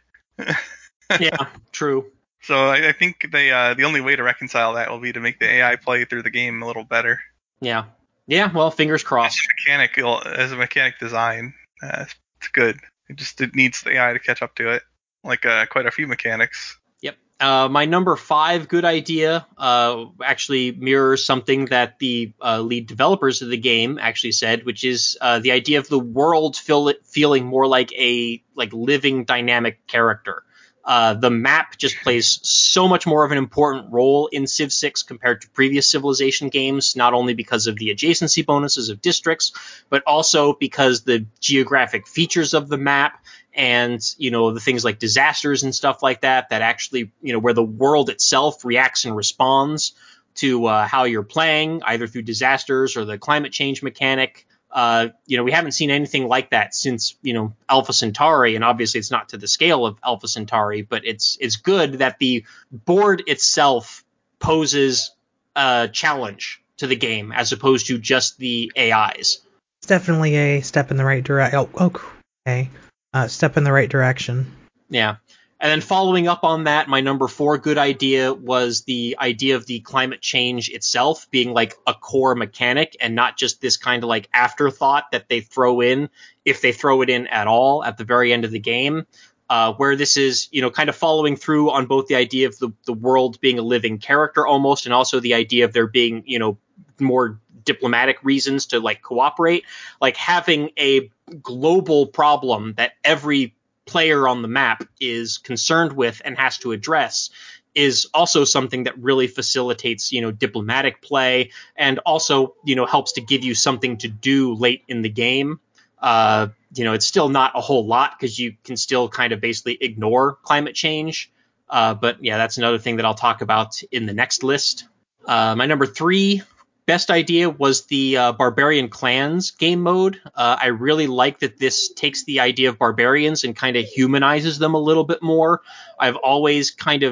S5: Yeah, true.
S3: So I, I think they uh, the only way to reconcile that will be to make the A I play through the game a little better.
S5: Yeah. Yeah, well, fingers crossed.
S3: As a mechanic, as a mechanic design, uh, it's good. It just it needs the A I to catch up to it, like uh, quite a few mechanics.
S5: Yep. Uh, my number five good idea uh, actually mirrors something that the uh, lead developers of the game actually said, which is uh, the idea of the world feel it, feeling more like a like living dynamic character. Uh, the map just plays so much more of an important role in Civ six compared to previous Civilization games, not only because of the adjacency bonuses of districts, but also because the geographic features of the map and, you know, the things like disasters and stuff like that, that actually, you know, where the world itself reacts and responds to uh, how you're playing, either through disasters or the climate change mechanic. Uh, you know, we haven't seen anything like that since, you know, Alpha Centauri, and obviously it's not to the scale of Alpha Centauri, but it's it's good that the board itself poses a challenge to the game as opposed to just the A Is.
S2: It's definitely a step in the right direction. Oh, okay. Uh, step in the right direction.
S5: Yeah. And then following up on that, my number four good idea was the idea of the climate change itself being like a core mechanic and not just this kind of like afterthought that they throw in, if they throw it in at all at the very end of the game, uh, where this is, you know, kind of following through on both the idea of the, the world being a living character almost, and also the idea of there being, you know, more diplomatic reasons to like cooperate, like having a global problem that every player on the map is concerned with and has to address is also something that really facilitates, you know, diplomatic play and also, you know, helps to give you something to do late in the game. Uh, you know, it's still not a whole lot because you can still kind of basically ignore climate change. Uh, but yeah, that's another thing that I'll talk about in the next list. Uh, my number three best idea was the uh, Barbarian Clans game mode. Uh, I really like that this takes the idea of barbarians and kind of humanizes them a little bit more. I've always kind of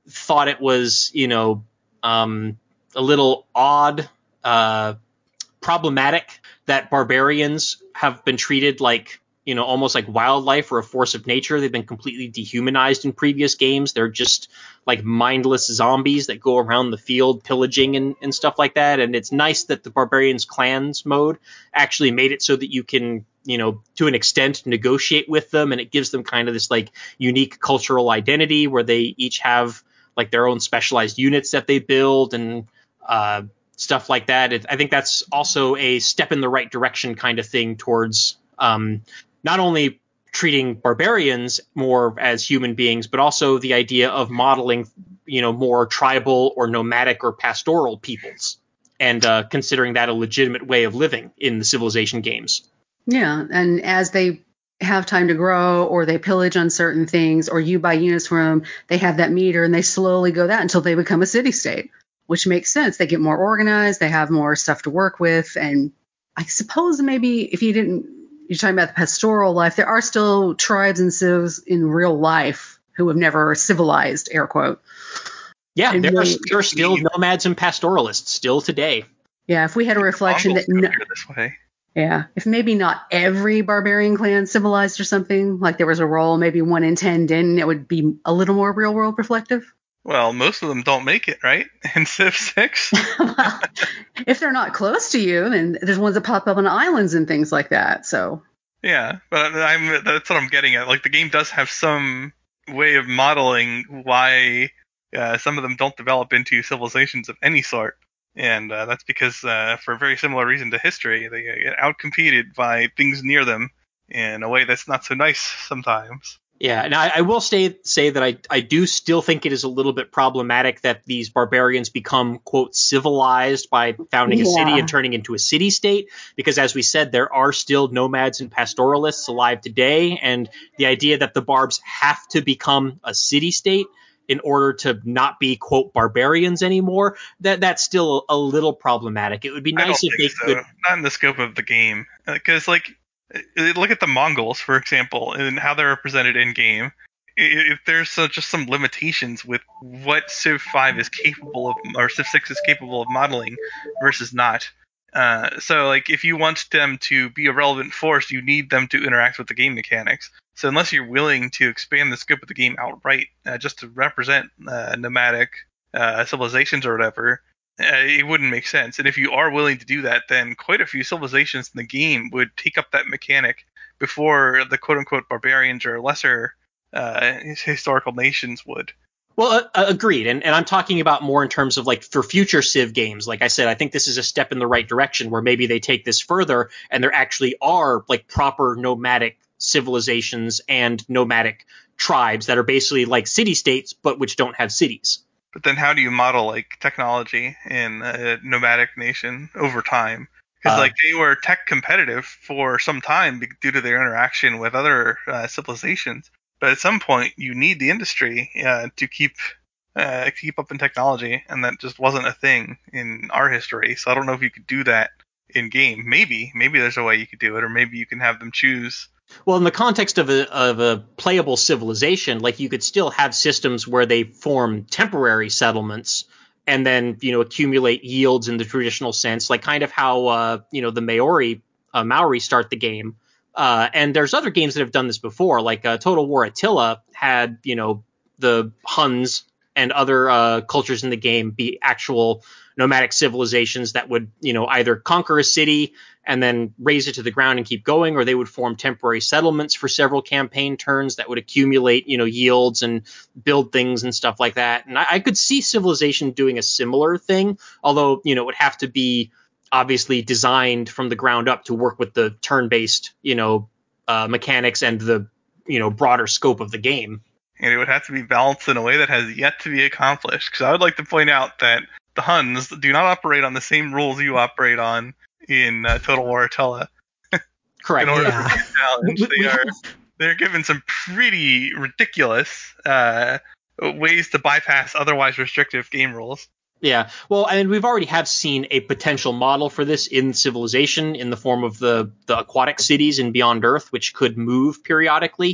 S5: thought it was, you know, um, a little odd, uh, problematic that barbarians have been treated like, you know, almost like wildlife or a force of nature. They've been completely dehumanized in previous games. They're just like mindless zombies that go around the field pillaging and, and stuff like that. And it's nice that the Barbarians Clans mode actually made it so that you can, you know, to an extent negotiate with them. And it gives them kind of this like unique cultural identity where they each have like their own specialized units that they build and uh, stuff like that. It, I think that's also a step in the right direction kind of thing towards um, not only treating barbarians more as human beings, but also the idea of modeling, you know, more tribal or nomadic or pastoral peoples and uh, considering that a legitimate way of living in the Civilization games.
S6: Yeah, and as they have time to grow or they pillage on certain things or you buy units from them, they have that meter and they slowly go that until they become a city-state, which makes sense. They get more organized, they have more stuff to work with, and I suppose maybe if you didn't, you're talking about the pastoral life, there are still tribes and civs in real life who have never civilized, air quote.
S5: Yeah,
S6: and
S5: there are,
S6: they,
S5: there are still nomads and pastoralists still today.
S6: Yeah, if we had a reflection that no,
S3: this way.
S6: Yeah, if maybe not every barbarian clan civilized or something, like there was a role, maybe one in ten didn't, it would be a little more real world reflective.
S3: Well, most of them don't make it, right? In Civ six?
S6: Well, if they're not close to you, then there's ones that pop up on islands and things like that, so.
S3: Yeah, but I'm, that's what I'm getting at. Like, the game does have some way of modeling why uh, some of them don't develop into civilizations of any sort. And uh, that's because, uh, for a very similar reason to history, they get outcompeted by things near them in a way that's not so nice sometimes.
S5: Yeah, and I, I will say say that I, I do still think it is a little bit problematic that these barbarians become, quote, civilized by founding a
S6: Yeah.
S5: city and turning into a city-state, because as we said, there are still nomads and pastoralists alive today, and the idea that the barbs have to become a city-state in order to not be, quote, barbarians anymore, that that's still a, a little problematic. It would be
S3: I
S5: nice
S3: don't
S5: if
S3: think
S5: they
S3: so.
S5: could...
S3: Not in the scope of the game. Because, like, look at the Mongols, for example, and how they're represented in-game. If there's uh, just some limitations with what Civ five is capable of, or Civ six is capable of modeling versus not. Uh, so, like, if you want them to be a relevant force, you need them to interact with the game mechanics. So unless you're willing to expand the scope of the game outright, uh, just to represent uh, nomadic uh, civilizations or whatever, Uh, it wouldn't make sense. And if you are willing to do that, then quite a few civilizations in the game would take up that mechanic before the quote-unquote barbarians or lesser uh, historical nations would.
S5: Well, uh, agreed. And, and I'm talking about more in terms of like for future Civ games. Like I said, I think this is a step in the right direction where maybe they take this further and there actually are like proper nomadic civilizations and nomadic tribes that are basically like city-states, but which don't have cities.
S3: But then how do you model like technology in a nomadic nation over time? Because
S5: Uh,
S3: like they were tech competitive for some time be- due to their interaction with other uh, civilizations. But at some point, you need the industry uh, to keep uh, keep up in technology, and that just wasn't a thing in our history. So I don't know if you could do that in game. Maybe, maybe there's a way you could do it, or maybe you can have them choose.
S5: Well, in the context of a of a playable civilization, like you could still have systems where they form temporary settlements and then, you know, accumulate yields in the traditional sense, like kind of how, uh, you know, the Maori uh, Maori start the game. Uh, and there's other games that have done this before, like uh, Total War Attila had, you know, the Huns and other uh, cultures in the game be actual nomadic civilizations that would, you know, either conquer a city and then raise it to the ground and keep going, or they would form temporary settlements for several campaign turns that would accumulate, you know, yields and build things and stuff like that. And I, I could see Civilization doing a similar thing, although, you know, it would have to be obviously designed from the ground up to work with the turn-based, you know, uh, mechanics and the, you know, broader scope of the game.
S3: And it would have to be balanced in a way that has yet to be accomplished. Because I would like to point out that the Huns do not operate on the same rules you operate on in uh, Total War Attila.
S5: Correct.
S3: In order
S2: Yeah.
S3: to be challenged, they are they're given some pretty ridiculous uh, ways to bypass otherwise restrictive game rules.
S5: Yeah, well, and we've already have seen a potential model for this in Civilization in the form of the the aquatic cities in Beyond Earth, which could move periodically.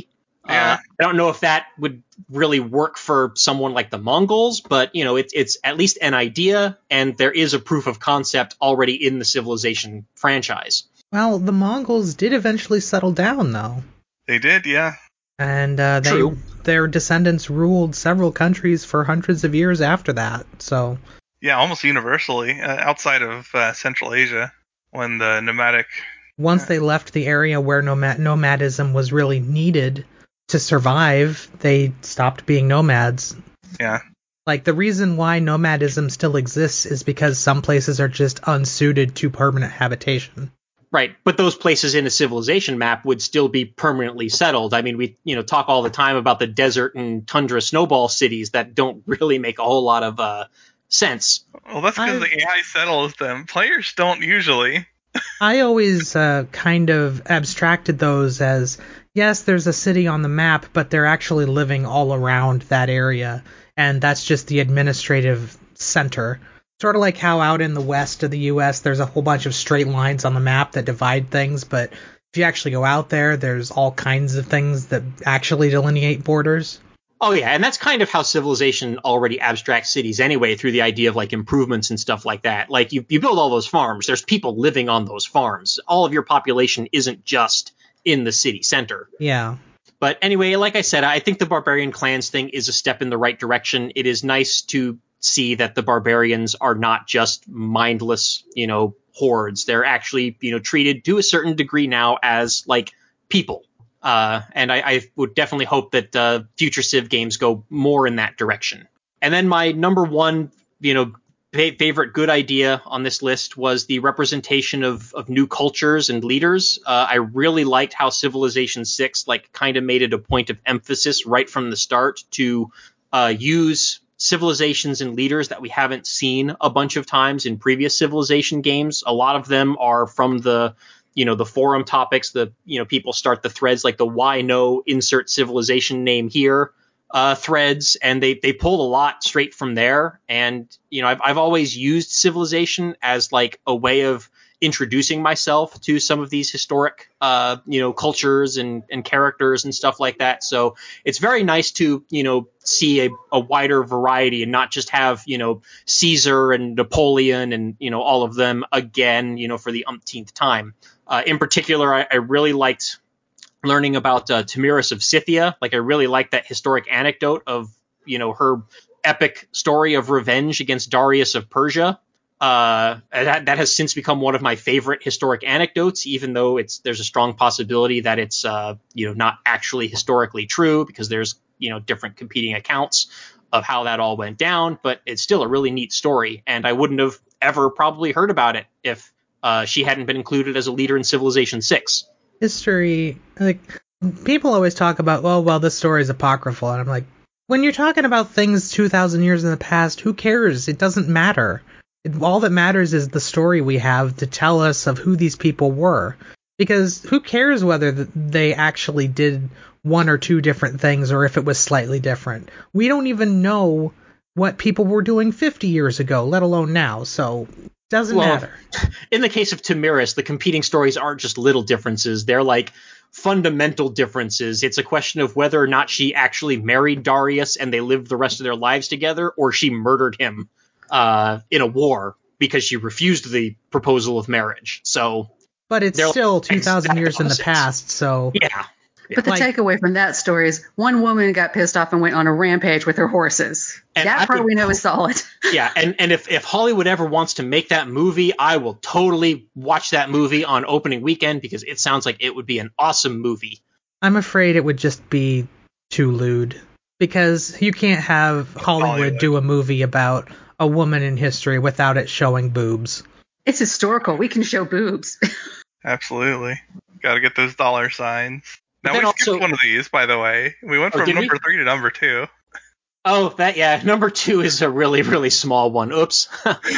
S3: Yeah.
S5: Uh, I don't know if that would really work for someone like the Mongols, but you know, it's it's at least an idea, and there is a proof of concept already in the Civilization franchise.
S2: Well, the Mongols did eventually settle down, though.
S3: They did, yeah.
S2: And uh, they,
S5: True.
S2: their descendants ruled several countries for hundreds of years after that. So,
S3: Yeah, almost universally, uh, outside of uh, Central Asia, when the nomadic...
S2: once they left the area where nomad- nomadism was really needed to survive, they stopped being nomads.
S3: Yeah.
S2: Like, the reason why nomadism still exists is because some places are just unsuited to permanent habitation.
S5: Right, but those places in a civilization map would still be permanently settled. I mean, we you know talk all the time about the desert and tundra snowball cities that don't really make a whole lot of uh, sense.
S3: Well, that's because
S2: I've-
S3: the A I settles them. Players don't usually.
S2: I always uh, kind of abstracted those as, yes, there's a city on the map, but they're actually living all around that area, and that's just the administrative center. Sort of like how out in the west of the U S there's a whole bunch of straight lines on the map that divide things, but if you actually go out there, there's all kinds of things that actually delineate borders.
S5: Oh yeah, and that's kind of how Civilization already abstracts cities anyway, through the idea of like improvements and stuff like that. Like you, you build all those farms, there's people living on those farms. All of your population isn't just in the city center.
S2: Yeah.
S5: But anyway, like I said, I think the Barbarian Clans thing is a step in the right direction. It is nice to see that the barbarians are not just mindless, you know, hordes. They're actually, you know, treated to a certain degree now as like people. Uh, and I, I would definitely hope that uh, future Civ games go more in that direction. And then my number one, you know, fa- favorite good idea on this list was the representation of, of new cultures and leaders. Uh, I really liked how Civilization six like kind of made it a point of emphasis right from the start to uh, use civilizations and leaders that we haven't seen a bunch of times in previous Civilization games. A lot of them are from the, you know, the forum topics, the, you know, people start the threads like the why no insert civilization name here uh, threads, and they, they pulled a lot straight from there. And, you know, I've, I've always used Civilization as like a way of introducing myself to some of these historic, uh, you know, cultures and, and characters and stuff like that. So it's very nice to, you know, see a, a wider variety and not just have, you know, Caesar and Napoleon and, you know, all of them again, you know, for the umpteenth time. Uh, in particular, I, I really liked learning about uh, Tamiris of Scythia. Like, I really liked that historic anecdote of, you know, her epic story of revenge against Darius of Persia. Uh, that, that has since become one of my favorite historic anecdotes, even though it's there's a strong possibility that it's uh, you know not actually historically true because there's you know different competing accounts of how that all went down. But it's still a really neat story, and I wouldn't have ever probably heard about it if uh, she hadn't been included as a leader in Civilization six.
S2: History, like, people always talk about, well, well, this story is apocryphal, and I'm like, when you're talking about things two thousand years in the past, who cares? It doesn't matter. It, all that matters is the story we have to tell us of who these people were. Because who cares whether they actually did one or two different things or if it was slightly different? We don't even know what people were doing fifty years ago, let alone now, so it doesn't
S5: Well,
S2: matter.
S5: In the case of Tamiris, the competing stories aren't just little differences. They're like fundamental differences. It's a question of whether or not she actually married Darius and they lived the rest of their lives together, or she murdered him uh, in a war because she refused the proposal of marriage. So,
S2: But it's
S5: they're
S2: still
S5: like
S2: two thousand
S5: exact
S2: years in the
S5: opposites.
S2: past, so
S5: yeah.
S6: But the
S2: Like-
S6: takeaway from that story is one woman got pissed off and went on a rampage with her horses.
S5: And
S6: that
S5: I
S6: part
S5: would-
S6: we know is solid.
S5: Yeah, and, and if, if Hollywood ever wants to make that movie, I will totally watch that movie on opening weekend because it sounds like it would be an awesome movie.
S2: I'm afraid it would just be too lewd. Because you can't have Hollywood,
S3: Hollywood.
S2: do a movie about a woman in history without it showing boobs.
S6: It's historical. We can show boobs.
S3: Absolutely. Got to get those dollar signs.
S5: But
S3: Now,
S5: then
S3: we skipped
S5: also-
S3: one of these, by the way. We went
S5: Oh,
S3: from
S5: did we?
S3: number three to number two.
S5: Oh, that, yeah, number two is a really, really small one. Oops.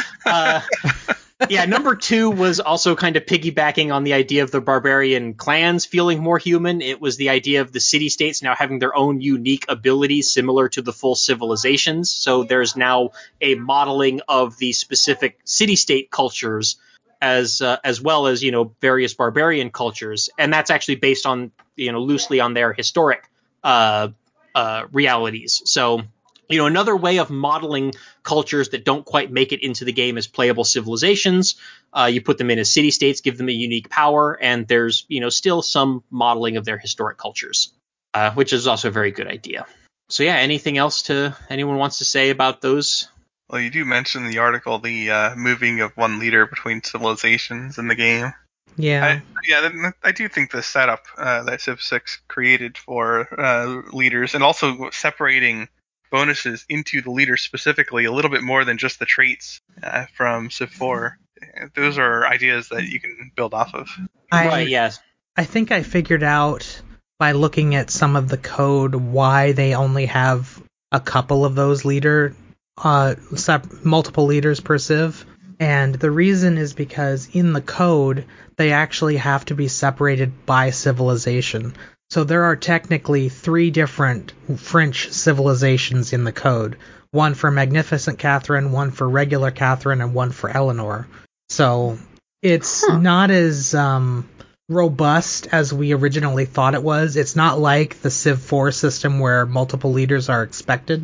S5: uh, yeah, number two was also kind of piggybacking on the idea of the barbarian clans feeling more human. It was the idea of the city-states now having their own unique abilities similar to the full civilizations. So there's now a modeling of the specific city-state cultures as uh, as well as, you know, various barbarian cultures. And that's actually based on, you know, loosely on their historic uh, uh, realities. So, you know, another way of modeling cultures that don't quite make it into the game as playable civilizations. Uh, you put them in as city states, give them a unique power, and there's, you know, still some modeling of their historic cultures, uh, which is also a very good idea. So yeah, anything else to anyone wants to say about those?
S3: Well, you do mention in the article the uh, moving of one leader between civilizations in the game.
S2: Yeah.
S3: I, yeah, I do think the setup uh, that Civ six created for uh, leaders, and also separating bonuses into the leaders specifically a little bit more than just the traits uh, from Civ four. Those are ideas that you can build off of.
S2: I,
S5: right, yes.
S2: I think I figured out by looking at some of the code why they only have a couple of those leader, uh, sep- multiple leaders per civ. And the reason is because in the code, they actually have to be separated by civilization. So there are technically three different French civilizations in the code. One for Magnificent Catherine, one for Regular Catherine, and one for Eleanor. So it's huh. not as um, robust as we originally thought it was. It's not like the Civ four system where multiple leaders are expected.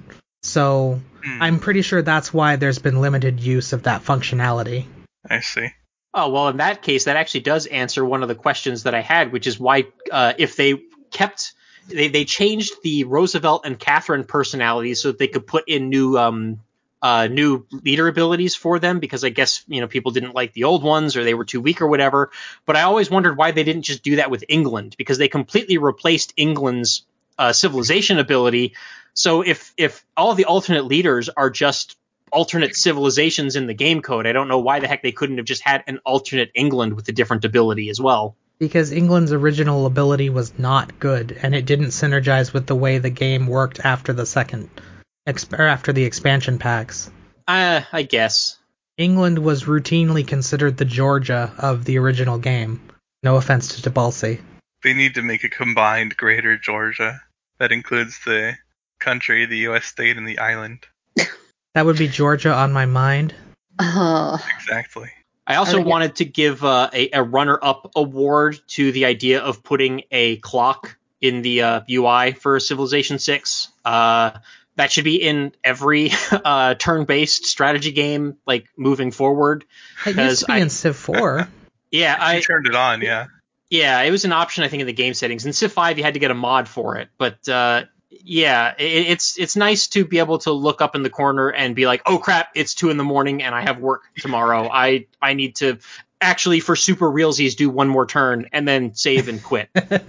S2: So hmm. I'm pretty sure that's why there's been limited use of that functionality.
S3: I see.
S5: Oh, well, in that case, that actually does answer one of the questions that I had, which is why uh, if they kept... They, they changed the Roosevelt and Catherine personalities so that they could put in new um, uh, new leader abilities for them, because I guess, you know, people didn't like the old ones or they were too weak or whatever. But I always wondered why they didn't just do that with England, because they completely replaced England's uh, civilization ability. So if if all the alternate leaders are just alternate civilizations in the game code, I don't know why the heck they couldn't have just had an alternate England with a different ability as well.
S2: Because England's original ability was not good, and it didn't synergize with the way the game worked after the second, exp- or after the expansion packs.
S5: Uh, I guess.
S2: England was routinely considered the Georgia of the original game. No offense to Tobalsi.
S3: They need to make a combined Greater Georgia that includes the country, the U S state, and the island.
S2: That would be Georgia on my mind.
S6: Uh,
S3: exactly.
S5: I also I wanted to give uh, a, a runner-up award to the idea of putting a clock in the uh, U I for Civilization six. Uh, that should be in every uh, turn-based strategy game, like, moving forward.
S2: It used to be I, in Civ four.
S5: Yeah, I
S3: you turned it on, yeah.
S5: Yeah, it was an option, I think, in the game settings. In Civ five, you had to get a mod for it, but... Uh, Yeah, it, it's it's nice to be able to look up in the corner and be like, oh crap, it's two in the morning and I have work tomorrow. I I need to actually, for super realsies, do one more turn and then save and quit.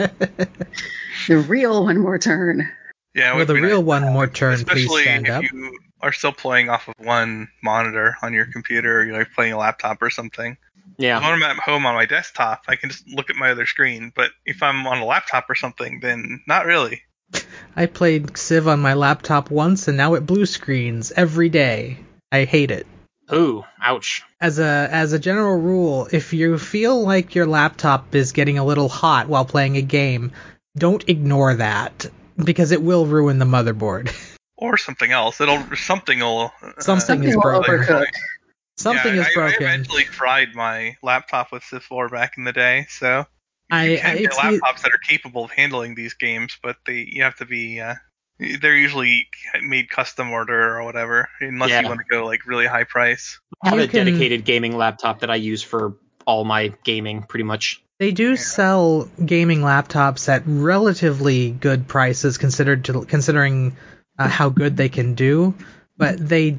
S6: The real one more turn.
S3: Yeah,
S2: well, the real
S3: nice.
S2: one more turn.
S3: Especially
S2: please stand
S3: if
S2: up.
S3: you are still playing off of one monitor on your computer, or you're like playing a laptop or something.
S5: Yeah.
S3: When I'm at home on my desktop, I can just look at my other screen. But if I'm on a laptop or something, then not really.
S2: I played Civ on my laptop once, and now it blue screens every day. I hate it.
S5: Ooh, ouch.
S2: As a as a general rule, if you feel like your laptop is getting a little hot while playing a game, don't ignore that, because it will ruin the motherboard.
S3: Or something else. It'll something will uh,
S2: something is broken. Something
S3: yeah,
S2: is
S3: I,
S2: broken.
S3: I eventually fried my laptop with Civ four back in the day, so. You
S2: I,
S3: can
S2: I,
S3: get laptops that are capable of handling these games, but they you have to be uh, they're usually made custom order or whatever, unless yeah. you want to go like really high price.
S5: I have
S2: you
S5: a
S2: can,
S5: dedicated gaming laptop that I use for all my gaming, pretty much.
S2: They do yeah. sell gaming laptops at relatively good prices, considered to considering uh, how good they can do, but they.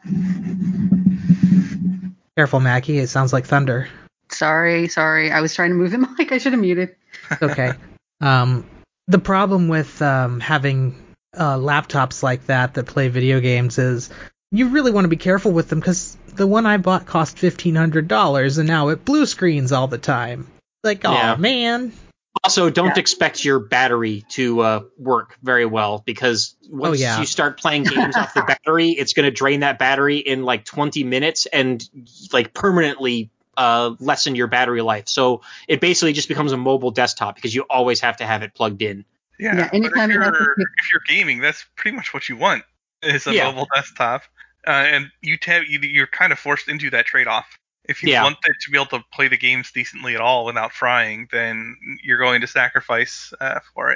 S2: Careful, Mackie! It sounds like thunder.
S6: Sorry, sorry. I was trying to move the mic. I should have muted.
S2: Okay. Um, the problem with um, having uh, laptops like that that play video games is you really want to be careful with them, because the one I bought cost fifteen hundred dollars and now it blue screens all the time. Like, oh yeah. man.
S5: Also, don't yeah. expect your battery to uh, work very well, because once
S2: oh, yeah.
S5: you start playing games off the battery, it's going to drain that battery in like twenty minutes and like permanently Uh, lessen your battery life. So it basically just becomes a mobile desktop, because you always have to have it plugged in.
S3: Yeah, yeah anytime if, you're, if you're gaming, that's pretty much what you want, is a yeah. mobile desktop. Uh, and you tab, you, you're kind of forced into that trade-off. If you yeah. want it to be able to play the games decently at all without frying, then you're going to sacrifice uh, for it.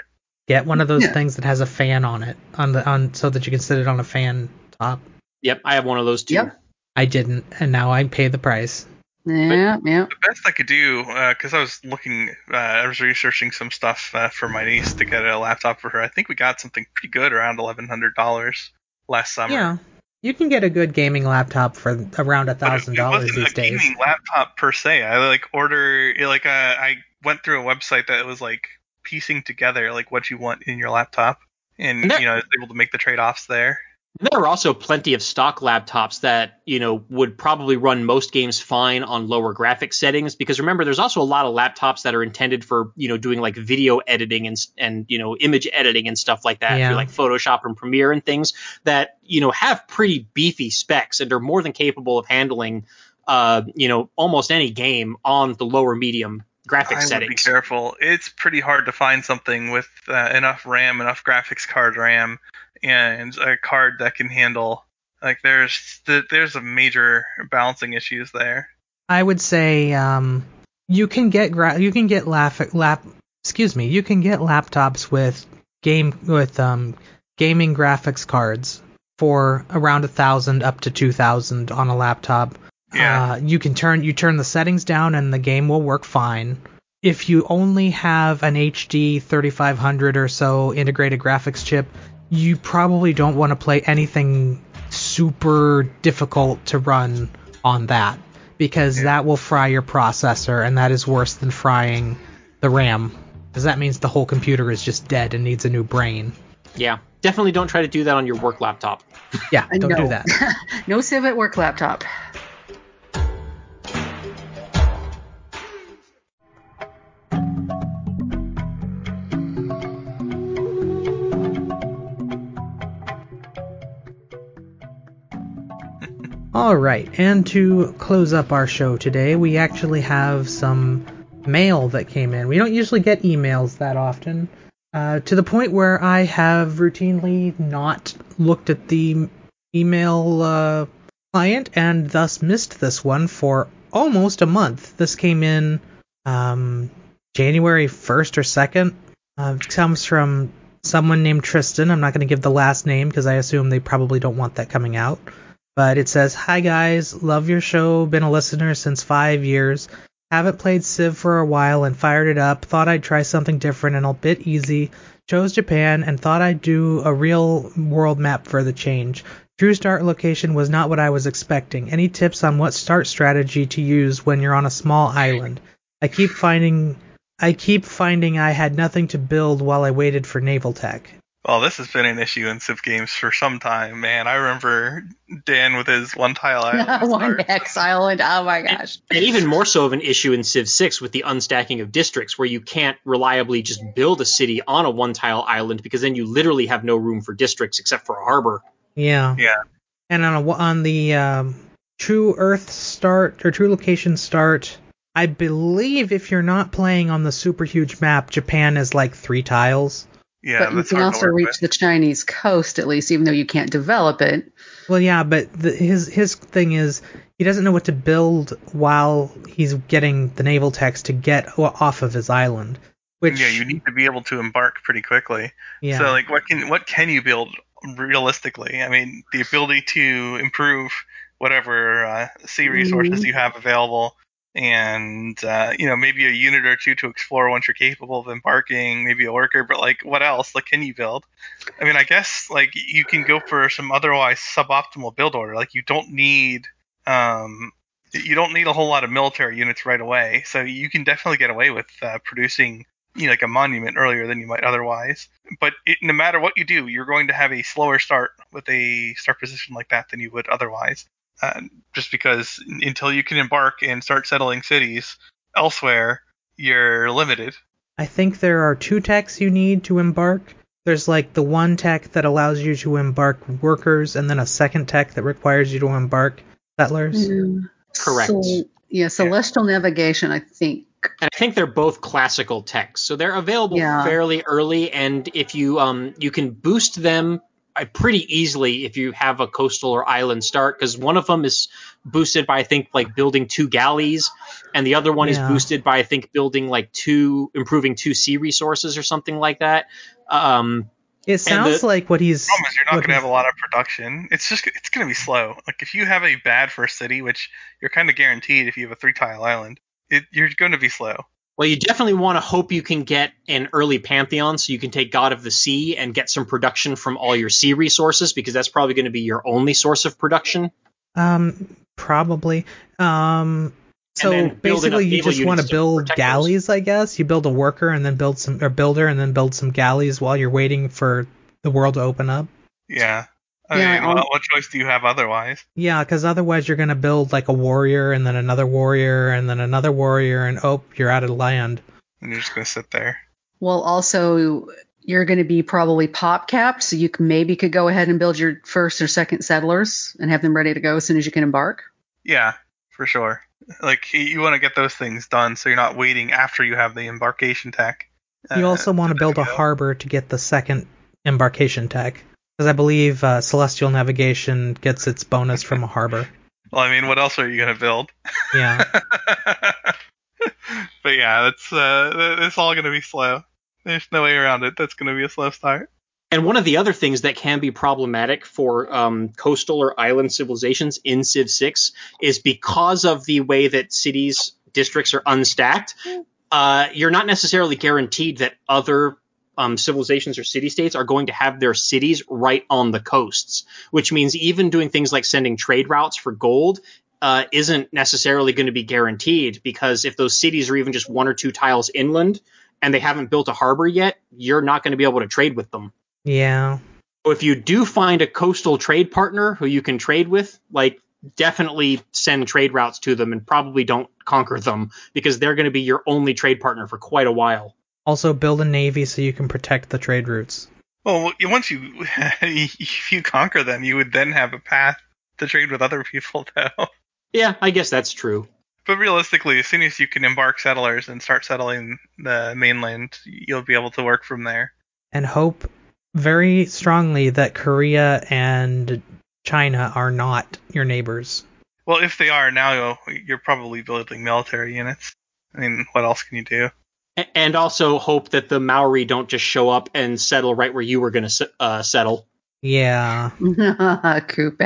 S2: Get one of those
S6: Yeah.
S2: things that has a fan on it, on the on so that you can sit it on a fan top.
S5: Yep, I have one of those too.
S6: Yep.
S2: I didn't, and now I pay the price.
S6: Yeah, yeah.
S3: The best I could do, because I was looking, uh, I was researching some stuff uh, for my niece to get a laptop for her. I think we got something pretty good around eleven hundred dollars last summer.
S2: Yeah, you can get a good gaming laptop for around a
S3: But it,
S2: thousand
S3: it
S2: dollars
S3: wasn't
S2: these
S3: a
S2: days.
S3: gaming laptop per se. I like order like uh, I went through a website that was like piecing together like what you want in your laptop, and,
S5: And that-
S3: you know, I was able to make the trade-offs there.
S5: There are also plenty of stock laptops that, you know, would probably run most games fine on lower graphics settings, because remember, there's also a lot of laptops that are intended for, you know, doing like video editing and, and you know, image editing and stuff like that,
S2: Yeah.
S5: through like Photoshop and Premiere and things that, you know, have pretty beefy specs and are more than capable of handling, uh, you know, almost any game on the lower medium graphic
S3: I would
S5: settings.
S3: be careful. It's pretty hard to find something with uh, enough RAM, enough graphics card RAM, and a card that can handle. Like there's there's a major balancing issues there.
S2: I would say um, you can get gra- you can get lap lap excuse me you can get laptops with game with um, gaming graphics cards for around a thousand up to two thousand on a laptop.
S3: Yeah.
S2: Uh, you can turn you turn the settings down and the game will work fine. If you only have an H D thirty-five hundred or so integrated graphics chip, you probably don't want to play anything super difficult to run on that, because
S3: Yeah.
S2: that will fry your processor, and that is worse than frying the RAM, because that means the whole computer is just dead and needs a new brain.
S5: Yeah, definitely don't try to do that on your work laptop.
S2: Yeah, don't
S6: no.
S2: do that.
S6: No Civ at work laptop.
S2: All right, and to close up our show today, we actually have some mail that came in. We don't usually get emails that often, uh, to the point where I have routinely not looked at the email uh, client and thus missed this one for almost a month. This came in um, January first or second. Uh, it comes from someone named Tristan. I'm not going to give the last name because I assume they probably don't want that coming out. But it says, "Hi guys, love your show, been a listener since five years. Haven't played Civ for a while and fired it up. Thought I'd try something different and a bit easy. Chose Japan and thought I'd do a real world map for the change. True start location was not what I was expecting. Any tips on what start strategy to use when you're on a small island? I keep finding I keep finding I had nothing to build while I waited for naval tech."
S3: Well, this has been an issue in Civ games for some time, man. I remember Dan with his one tile island.
S6: One
S3: start.
S6: X Island. Oh my gosh.
S5: And even more so of an issue in Civ six with the unstacking of districts, where you can't reliably just build a city on a one-tile island, because then you literally have no room for districts except for a harbor.
S2: Yeah.
S3: Yeah.
S2: And on a, on the um, True Earth start or True Location start, I believe if you're not playing on the super huge map, Japan is like three tiles.
S3: Yeah,
S6: But you
S3: that's
S6: can
S3: hard to
S6: also
S3: work
S6: reach
S3: with.
S6: the Chinese coast, at least, even though you can't develop it.
S2: Well, yeah, but the, his his thing is he doesn't know what to build while he's getting the naval techs to get off of his island. Which
S3: Yeah, you need to be able to embark pretty quickly.
S2: yeah.
S3: So, like, what can what can you build realistically? I mean, the ability to improve whatever uh, sea resources
S6: Mhm.
S3: you have available, and uh, you know, maybe a unit or two to explore once you're capable of embarking. Maybe a worker, but like, what else? Like, can you build? I mean, I guess like you can go for some otherwise suboptimal build order. Like, you don't need um, you don't need a whole lot of military units right away. So you can definitely get away with uh, producing, you know, like a monument earlier than you might otherwise. But it, no matter what you do, you're going to have a slower start with a start position like that than you would otherwise. Uh, just because until you can embark and start settling cities elsewhere, you're limited.
S2: I think there are two techs you need to embark. There's like the one tech that allows you to embark workers, and then a second tech that requires you to embark settlers.
S6: Mm.
S5: Correct.
S6: So, yeah, celestial navigation, I think.
S5: And I think they're both classical techs, so they're available
S6: Yeah.
S5: fairly early. And if you um you can boost them uh, pretty easily if you have a coastal or island start, because one of them is boosted by, I think, like building two galleys, and the other one
S2: Yeah.
S5: is boosted by, I think, building like two, improving two sea resources or something like that. Um,
S2: It sounds
S5: the-
S2: like what he's.
S3: The problem is you're not
S2: what
S3: going to
S2: he's-
S3: have a lot of production. It's just it's going to be slow. Like if you have a bad first city, which you're kind of guaranteed if you have a three tile island, it, you're going to be slow.
S5: Well, you definitely want to hope you can get an early Pantheon so you can take God of the Sea and get some production from all your sea resources, because that's probably going to be your only source of production.
S2: Um, probably. Um, so
S5: then build
S2: basically,
S5: enough
S2: you
S5: naval
S2: just want to
S5: units to
S2: build
S5: protect
S2: galleys, I guess. You build a worker and then build some, or builder and then build some galleys while you're waiting for the world to open up.
S3: Yeah. I
S6: Yeah,
S3: mean,
S6: I'll-
S3: what, what choice do you have otherwise?
S2: Yeah, because otherwise you're gonna build like a warrior and then another warrior and then another warrior and oh, you're out of land.
S3: And you're just going to sit there.
S6: Well, also, you're going to be probably pop capped, so you can, maybe could go ahead and build your first or second settlers and have them ready to go as soon as you can embark.
S3: Yeah, for sure. Like you, you want to get those things done so you're not waiting after you have the embarkation tech.
S2: You
S3: uh,
S2: also want to build a
S3: go.
S2: harbor to get the second embarkation tech, because I believe uh, Celestial Navigation gets its bonus from a harbor.
S3: Well, I mean, what else are you going to build?
S2: Yeah.
S3: But yeah, that's uh, it's all going to be slow. There's no way around it. That's going to be a slow start.
S5: And one of the other things that can be problematic for um, coastal or island civilizations in Civ six is because of the way that cities, districts are unstacked, uh, you're not necessarily guaranteed that other um, civilizations or city-states are going to have their cities right on the coasts, which means even doing things like sending trade routes for gold uh, isn't necessarily going to be guaranteed, because if those cities are even just one or two tiles inland and they haven't built a harbor yet, you're not going to be able to trade with them.
S2: Yeah.
S5: So if you do find a coastal trade partner who you can trade with, like, definitely send trade routes to them and probably don't conquer them, because they're going to be your only trade partner for quite a while.
S2: Also build a navy so you can protect the trade routes.
S3: Well, once you if you conquer them, you would then have a path to trade with other people, though.
S5: Yeah, I guess that's true.
S3: But realistically, as soon as you can embark settlers and start settling the mainland, you'll be able to work from there.
S2: And hope very strongly that Korea and China are not your neighbors.
S3: Well, if they are now, you're probably building military units. I mean, what else can you do?
S5: A- And also hope that the Maori don't just show up and settle right where you were going to uh, settle.
S2: Yeah.
S6: Coupe.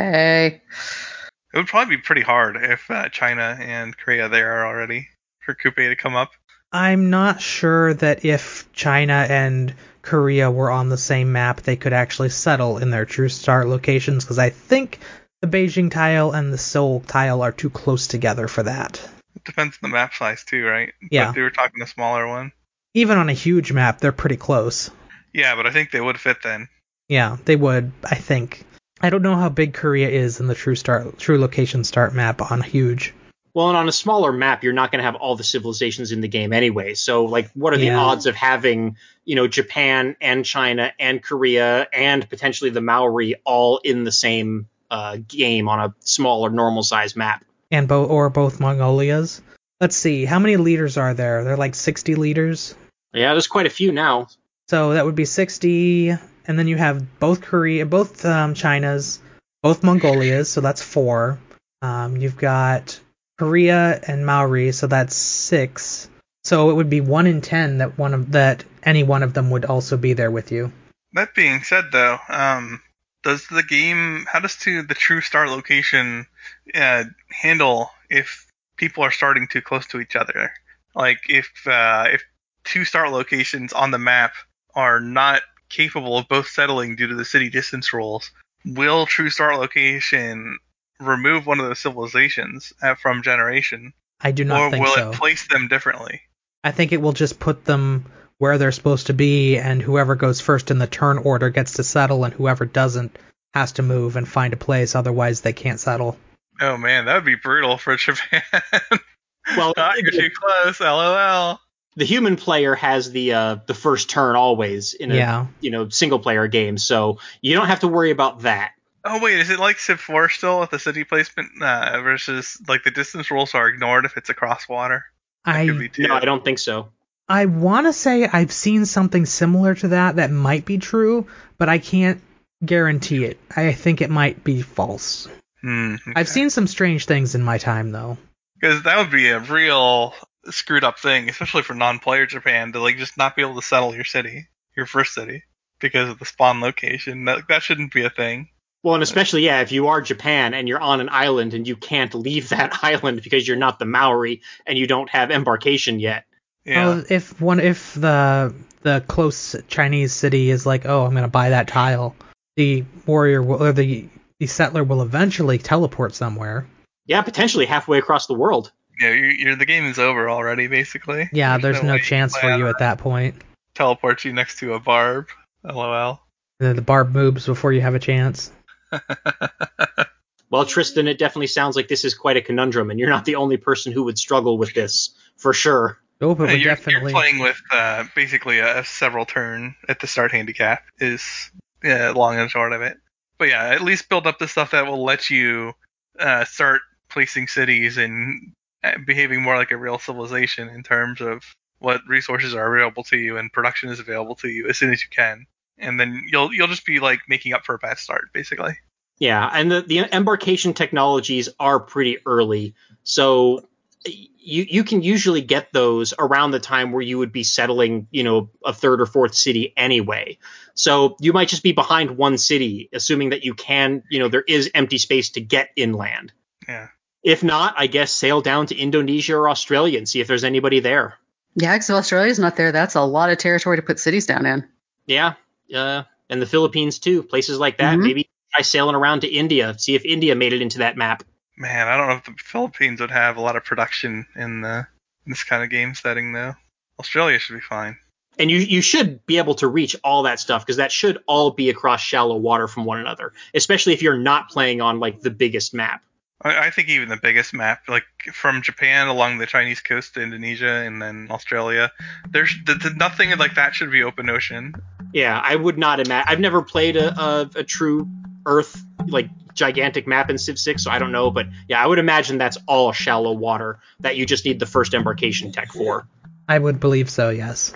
S3: It would probably be pretty hard if uh, China and Korea there are already for Coupe to come up.
S2: I'm not sure that if China and Korea were on the same map, they could actually settle in their true start locations, because I think the Beijing tile and the Seoul tile are too close together for that.
S3: It depends on the map size too, right?
S2: Yeah.
S3: But they were talking a smaller one.
S2: Even on a huge map, they're pretty close.
S3: Yeah, but I think they would fit then.
S2: Yeah, they would, I think. I don't know how big Korea is in the true start, true location start map on huge.
S5: Well, and on a smaller map, you're not going to have all the civilizations in the game anyway. So, like, what are the
S2: Yeah.
S5: odds of having, you know, Japan and China and Korea and potentially the Maori all in the same uh, game on a smaller, normal-sized map?
S2: And bo- or both Mongolias. Let's see, how many leaders are there? They're like sixty leaders.
S5: Yeah, there's quite a few now.
S2: So that would be sixty, and then you have both Korea, both um, Chinas, both Mongolias, so that's four. Um, you've got Korea and Maori, so that's six. So it would be one in ten that one of that any one of them would also be there with you.
S3: That being said, though, um, does the game, how does to the true start location uh, handle if people are starting too close to each other? Like if uh, if two start locations on the map are not capable of both settling due to the city distance rules, will true start location remove one of those civilizations uh, from generation,
S2: I do not
S3: or
S2: think
S3: will
S2: so.
S3: it place them differently?
S2: I think it will just put them where they're supposed to be, and whoever goes first in the turn order gets to settle, and whoever doesn't has to move and find a place, otherwise they can't settle.
S3: Oh man, that would be brutal for Japan.
S5: Well,
S3: Ah, you're too close, lol.
S5: the human player has the uh, the first turn always in a
S2: Yeah.
S5: you know single player game, so you don't have to worry about that.
S3: Oh wait, is it like Civ four still with the city placement uh, versus like the distance rules are ignored if it's across water? That could
S2: I
S3: be too.
S5: No, I don't think so.
S2: I want to say I've seen something similar to that that might be true, but I can't guarantee it. I think it might be false.
S3: Hmm, okay.
S2: I've seen some strange things in my time, though.
S3: Because that would be a real screwed up thing, especially for non-player Japan, to like just not be able to settle your city, your first city, because of the spawn location. That, that shouldn't be a thing.
S5: Well, and especially, yeah, if you are Japan and you're on an island and you can't leave that island because you're not the Maori and you don't have embarkation yet.
S3: Yeah.
S2: Oh, if one, if the the close Chinese city is like, oh, I'm going to buy that tile, the warrior will, or the the settler will eventually teleport somewhere.
S5: Yeah, potentially halfway across the world.
S3: Yeah, you're, you're, the game is over already, basically.
S2: Yeah, there's, there's no, no chance for you at that point.
S3: Teleport you next to a barb. LOL.
S2: The, the barb moves before you have a chance.
S5: Well, Tristan, it definitely sounds like this is quite a conundrum, and you're not the only person who would struggle with this, for sure.
S2: Oh, but
S3: yeah,
S2: we
S3: you're,
S2: definitely...
S3: you're playing with uh, basically a several turn at the start handicap is yeah, long and short of it. But yeah, at least build up the stuff that will let you uh, start placing cities and behaving more like a real civilization in terms of what resources are available to you and production is available to you as soon as you can. And then you'll you'll just be like making up for a bad start, basically.
S5: Yeah, and the, the embarkation technologies are pretty early, so you you can usually get those around the time where you would be settling, you know, a third or fourth city anyway. So you might just be behind one city, assuming that you can, you know, there is empty space to get inland.
S3: Yeah.
S5: If not, I guess sail down to Indonesia or Australia and see if there's anybody there.
S6: Yeah, because if Australia's not there, that's a lot of territory to put cities down in.
S5: Yeah, uh, and the Philippines too, places like that. Mm-hmm. Maybe try sailing around to India, see if India made it into that map.
S3: Man, I don't know if the Philippines would have a lot of production in, the, in this kind of game setting, though. Australia should be fine.
S5: And you you should be able to reach all that stuff, because that should all be across shallow water from one another, especially if you're not playing on, like, the biggest map.
S3: I, I think even the biggest map, like, from Japan along the Chinese coast to Indonesia and then Australia, there's the, the, nothing like that should be open ocean.
S5: Yeah, I would not imagine. I've never played a, a, a true Earth, like, gigantic map in Civ six, so I don't know, but yeah, I would imagine that's all shallow water that you just need the first embarkation tech for.
S2: I would believe so, yes.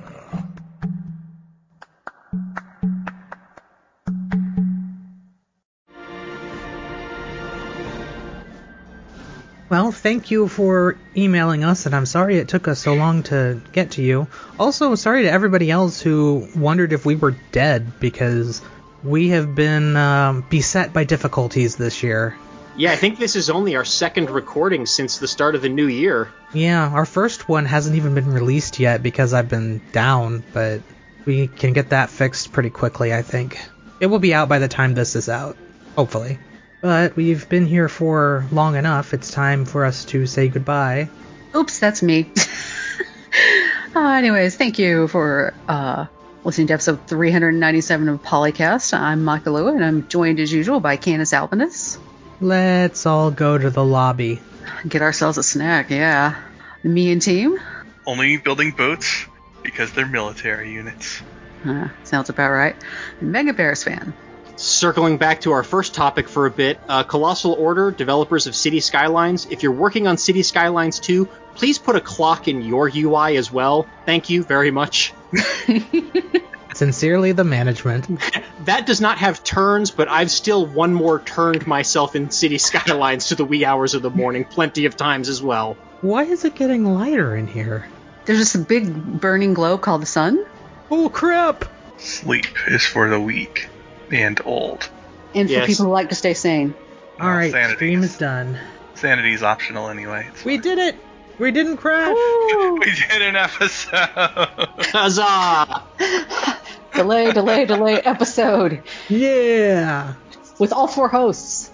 S2: Well, thank you for emailing us, and I'm sorry it took us so long to get to you. Also, sorry to everybody else who wondered if we were dead, because we have been um, beset by difficulties this year.
S5: Yeah, I think this is only our second recording since the start of the new year.
S2: Yeah, our first one hasn't even been released yet because I've been down, but we can get that fixed pretty quickly, I think. It will be out by the time this is out, hopefully. But we've been here for long enough, it's time for us to say goodbye.
S6: Oops, that's me. uh, anyways, thank you for uh, listening to episode three ninety-seven of Polycast. I'm Makalua, and I'm joined as usual by Candace Albinus.
S2: Let's all go to the lobby.
S6: Get ourselves a snack, yeah. Me and team?
S3: Only building boats because they're military units.
S6: Uh, sounds about right. Mega Bears fan.
S5: Circling back to our first topic for a bit, uh, Colossal Order, developers of City Skylines, if you're working on City Skylines two, please put a clock in your U I as well. Thank you very much.
S2: Sincerely, the management.
S5: That does not have turns, but I've still one more turned myself in City Skylines to the wee hours of the morning, plenty of times as well.
S2: Why is it getting lighter in here?
S6: There's just a big burning globe called the sun.
S2: Oh, crap!
S3: Sleep is for the weak and old.
S6: And for yes. people who like to stay sane.
S2: All well, right, stream is done.
S3: Sanity's optional anyway.
S2: We did it! We didn't crash!
S3: We did an episode!
S5: Huzzah!
S6: delay, delay, delay episode.
S2: Yeah!
S6: With all four hosts.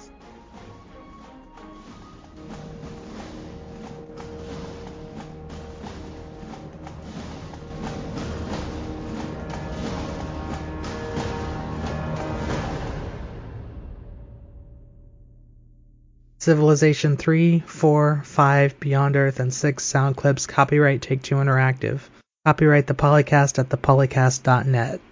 S2: Civilization three, four, five, Beyond Earth, and six sound clips. Copyright Take-Two Interactive. Copyright the Polycast at the polycast dot net.